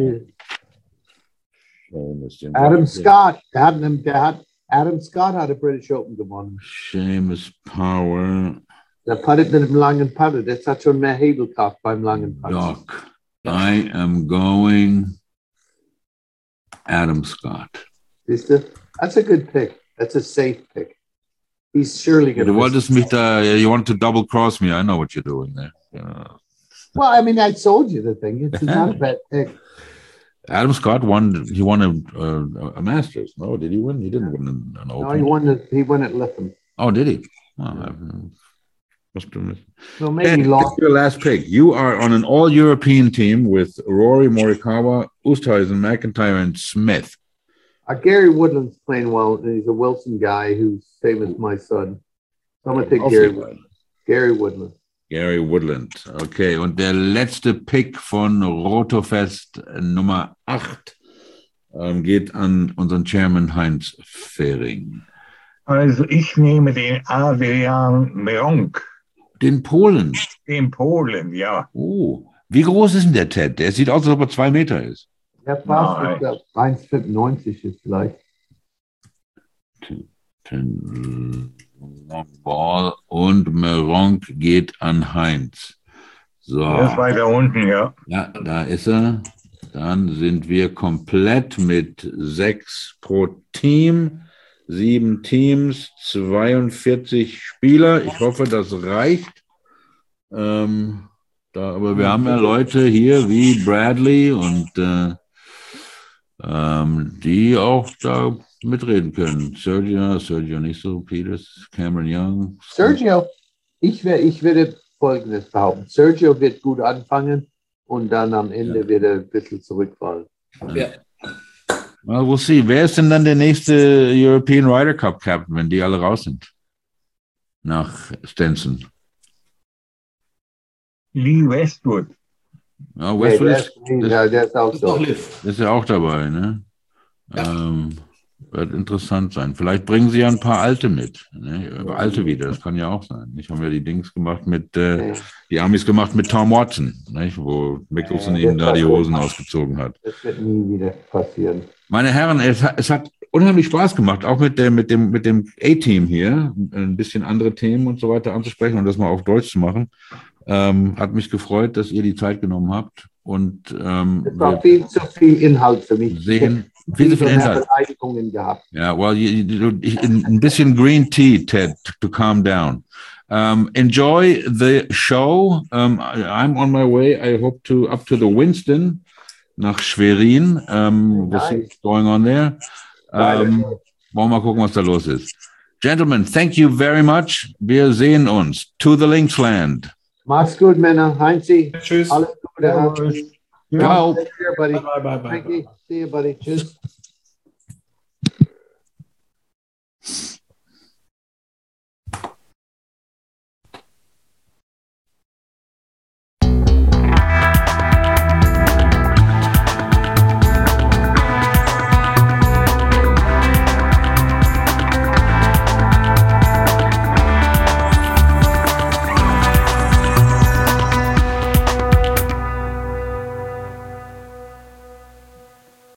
Adam Scott. Der hat, der hat, Adam Scott hat ein British Open gewonnen. Seamus Power. Der puttet mit dem langen Putter. Das hat schon mehr Hebelkraft beim langen Putter. Doc, I am going Adam Scott. Siehst du? That's a good pick. That's a safe pick. He's surely going to. Du wolltest mich da, you want to double cross me. I know what you're doing there. Yeah. Well, I mean, I told you the thing. It's not a bad pick. Adam Scott won. He won a, a, a Masters. No, did he win? He didn't win an, an Open. No, he won. The, he won at Lytham. Oh, did he? Oh, I must have missed. So maybe lost. Your last pick. You are on an all-European team with Rory, Morikawa, Oosthuizen, McIntyre, and Smith. Uh, Gary Woodland's playing well. And he's a Wilson guy who's same as my son. So I'm gonna take Gary. Woodland. Gary Woodland. Gary Woodland. Okay, und der letzte Pick von Rotofest Nummer acht ähm, geht an unseren Chairman Heinz Fehring. Also ich nehme den Adrian Meronk. Den Polen. Den Polen, ja. Oh, wie groß ist denn der Ted? Der sieht aus, als ob er zwei Meter ist. Der passt, ich glaube, eins Komma fünfundneunzig ist vielleicht. Long Ball und Meronk geht an Heinz. So. Der ist weiter unten, ja. Ja, da ist er. Dann sind wir komplett mit sechs pro Team, sieben Teams, zweiundvierzig Spieler. Ich hoffe, das reicht. Ähm, da, aber wir haben ja Leute hier wie Bradley und äh, ähm, die auch da mitreden können. Sergio, Sergio nicht so, Peters, Cameron Young. Sergio, ich, wär, ich würde Folgendes behaupten. Sergio wird gut anfangen und dann am Ende Ja. wird er ein bisschen zurückfallen. Ja. Well, we'll see. Wer ist denn dann der nächste European Ryder Cup Captain, wenn die alle raus sind? Nach Stenson. Lee Westwood. Ja, Nee, Westwood der, ist, ist, ja, der ist auch Das ist doch so. Liv. ist ja auch dabei, ne? Ja. Ähm, wird interessant sein. Vielleicht bringen sie ja ein paar Alte mit. Ne? Alte wieder, das kann ja auch sein. Ich habe ja die Dings gemacht mit, äh, Nee, die Amis gemacht mit Tom Watson, nicht? Wo Mickelson Ja, ihm da die das- Hosen ausgezogen hat. das wird nie wieder passieren. Meine Herren, es hat, es hat unheimlich Spaß gemacht, auch mit dem, mit dem, mit dem A-Team hier, ein bisschen andere Themen und so weiter anzusprechen und das mal auf Deutsch zu machen. Ähm, hat mich gefreut, dass ihr die Zeit genommen habt und ähm, Es war wir viel zu viel Inhalt für mich. sehen viel zu viel mehr Inhalt. Beleidigungen gehabt. Ja, well, you, you, ich, ein bisschen Green Tea, Ted, to calm down. Um, enjoy the show. Um, I, I'm on my way. I hope to up to the Winston nach Schwerin. Um, we'll see Nice. what's going on there. Um, wollen wir mal gucken, was da los ist. Gentlemen, thank you very much. Wir sehen uns. To the Linksland. Mach's gut, Männer. Heinzi, Tschüss. alles Gute. Ciao. Take care, buddy. Bye, bye, bye, bye. Frankie, see you, buddy. Tschüss.